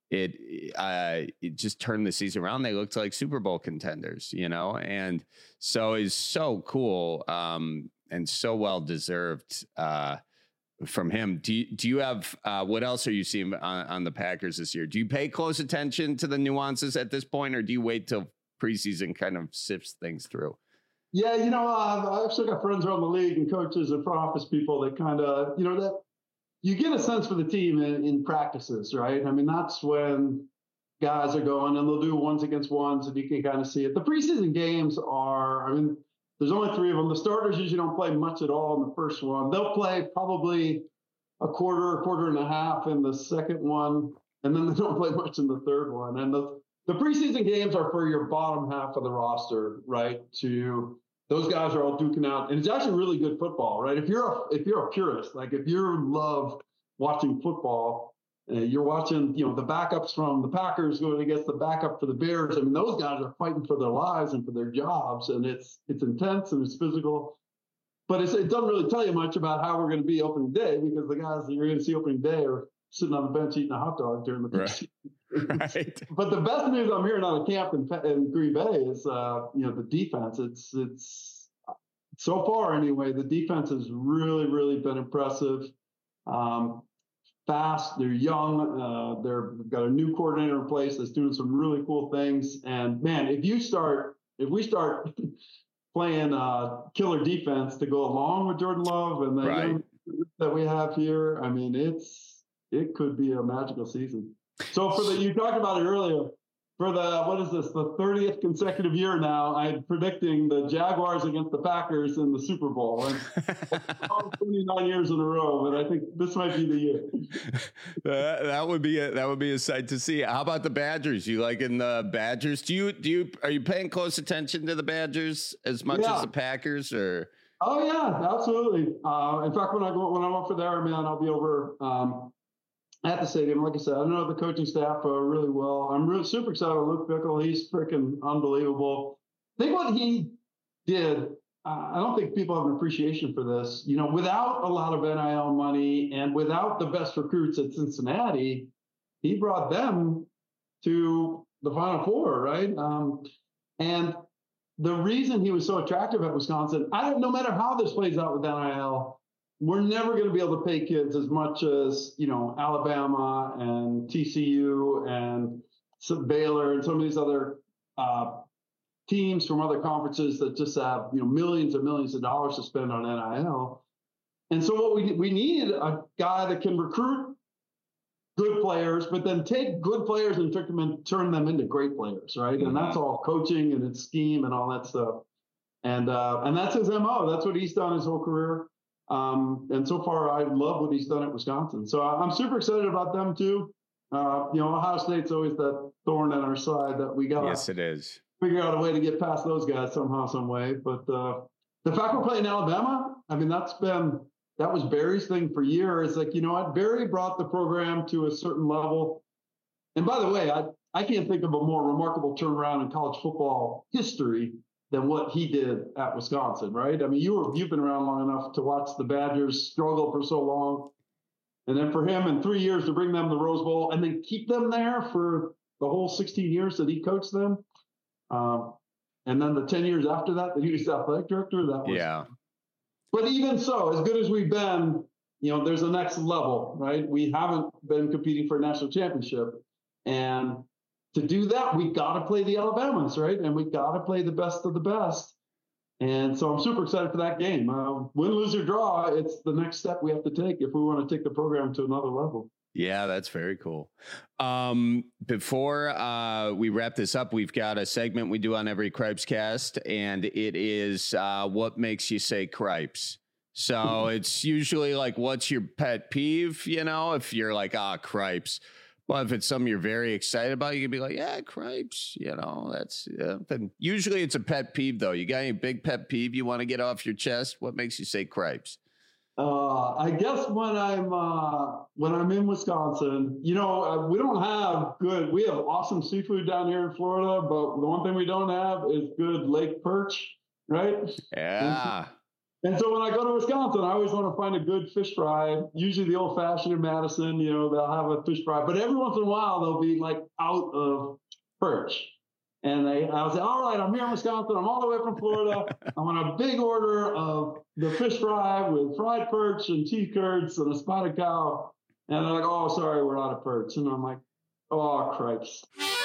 it, uh, it just turned the season around. They looked like Super Bowl contenders, you know, and so it's so cool um, and so well deserved uh, from him. Do you, do you have uh, what else are you seeing on, on the Packers this year? Do you pay close attention to the nuances at this point, or do you wait till preseason kind of sifts things through? Yeah, you know, uh, I've still got friends around the league and coaches and front office people that kind of, you know, that you get a sense for the team in, in practices, right? I mean, that's when guys are going and they'll do ones against ones and you can kind of see it. The preseason games are, I mean, there's only three of them. The starters usually don't play much at all in the first one. They'll play probably a quarter, a quarter and a half in the second one, and then they don't play much in the third one. And the, the preseason games are for your bottom half of the roster, right? To those guys are all duking out, and it's actually really good football, right? If you're a, if you're a purist, like if you love watching football, uh, you're watching, you know, the backups from the Packers going against the backup for the Bears. I mean, those guys are fighting for their lives and for their jobs, and it's it's intense and it's physical. But it's, it doesn't really tell you much about how we're going to be opening day, because the guys that you're going to see opening day are sitting on the bench eating a hot dog during the right. right. But the best news I'm hearing out of camp in, in Green Bay is, uh, you know, the defense. It's it's so far anyway. The defense has really, really been impressive. Um, fast, they're young. Uh, they're they've got a new coordinator in place that's doing some really cool things. And man, if you start, if we start playing uh, killer defense to go along with Jordan Love and the right. young that we have here, I mean, it's it could be a magical season. So for the, you talked about it earlier, for the, what is this, the thirtieth consecutive year now, I'm predicting the Jaguars against the Packers in the Super Bowl. And twenty-nine years in a row, but I think this might be the year. Uh, that would be a, that would be a sight to see. How about the Badgers? You liking the Badgers? Do you, do you, are you paying close attention to the Badgers as much yeah. as the Packers, or? Oh yeah, absolutely. Uh, in fact, when I go, when I'm over there, man, I'll be over, um, at the stadium. Like I said, I know the coaching staff uh, really well. I'm really super excited about Luke Fickell. He's freaking unbelievable. I think what he did, uh, I don't think people have an appreciation for this. You know, without a lot of N I L money and without the best recruits at Cincinnati, he brought them to the Final Four, right? Um, and the reason he was so attractive at Wisconsin, I don't, no matter how this plays out with N I L, we're never going to be able to pay kids as much as, you know, Alabama and T C U and some Baylor and some of these other uh, teams from other conferences that just have, you know, millions and millions of dollars to spend on N I L. And so what we we need a guy that can recruit good players, but then take good players and turn them, in, turn them into great players, right? Mm-hmm. And that's all coaching and its scheme and all that stuff. And uh, and that's his M O. That's what he's done his whole career. Um, and so far, I love what he's done at Wisconsin. So I'm super excited about them too. Uh, you know, Ohio State's always that thorn in our side that we got to yes, it is. figure out a way to get past those guys somehow, some way. But uh, the fact we're playing Alabama, I mean, that's been, that was Barry's thing for years. Like, you know what? Barry brought the program to a certain level. And by the way, I, I can't think of a more remarkable turnaround in college football history than what he did at Wisconsin, right? I mean, you were, you've been around long enough to watch the Badgers struggle for so long. And then for him in three years to bring them to the Rose Bowl and then keep them there for the whole sixteen years that he coached them. Um, and then the ten years after that, that he was athletic director, that was. Yeah. But even so, as good as we've been, you know, there's a next level, right? We haven't been competing for a national championship. And to do that, we got to play the Alabamas, right? And we got to play the best of the best. And so I'm super excited for that game. Uh, win, lose, or draw, it's the next step we have to take if we want to take the program to another level. Yeah, that's very cool. Um, before uh, we wrap this up, we've got a segment we do on every Cripes cast, and it is uh, what makes you say Cripes. So it's usually like, what's your pet peeve? You know, if you're like, ah, Cripes. Well, if it's something you're very excited about, you can be like, yeah, Cripes, you know, that's, yeah. Then usually it's a pet peeve, though. You got any big pet peeve you want to get off your chest? What makes you say Cripes? Uh, I guess when I'm, uh, when I'm in Wisconsin, you know, uh, we don't have good, we have awesome seafood down here in Florida, but the one thing we don't have is good lake perch, right? Yeah. And so when I go to Wisconsin, I always want to find a good fish fry, usually the old fashioned in Madison, you know, they'll have a fish fry, but every once in a while they'll be like out of perch. And they, I'll say, all right, I'm here in Wisconsin. I'm all the way from Florida. I want a big order of the fish fry with fried perch and cheese curds and a spotted cow. And they're like, oh, sorry, we're out of perch. And I'm like, oh, cripes.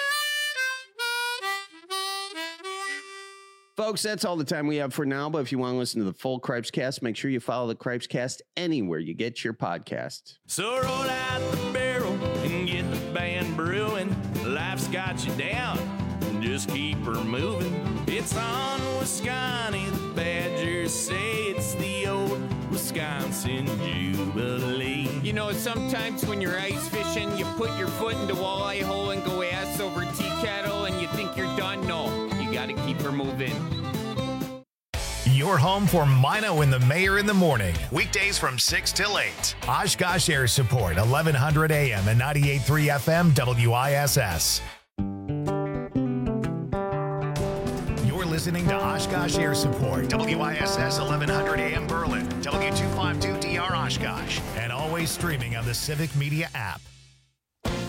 Folks, that's all the time we have for now. But if you want to listen to the full Cripescast, make sure you follow the Cripescast anywhere you get your podcast. So roll out the barrel and get the band brewing. Life's got you down. Just keep her moving. It's on Wisconsin. The Badgers say it's the old Wisconsin Jubilee. You know, sometimes when you're ice fishing, you put your foot in the walleye hole and go ass over tea kettle and you think you're done. No, you got to keep her moving. Your home for Mino and the Mayor in the morning. Weekdays from six till eight. Oshkosh Air Support, eleven hundred A M and ninety-eight point three F M W I S S. Listening to Oshkosh Air Support, W I S S eleven hundred A M Berlin, W two fifty-two D R Oshkosh, and always streaming on the Civic Media app.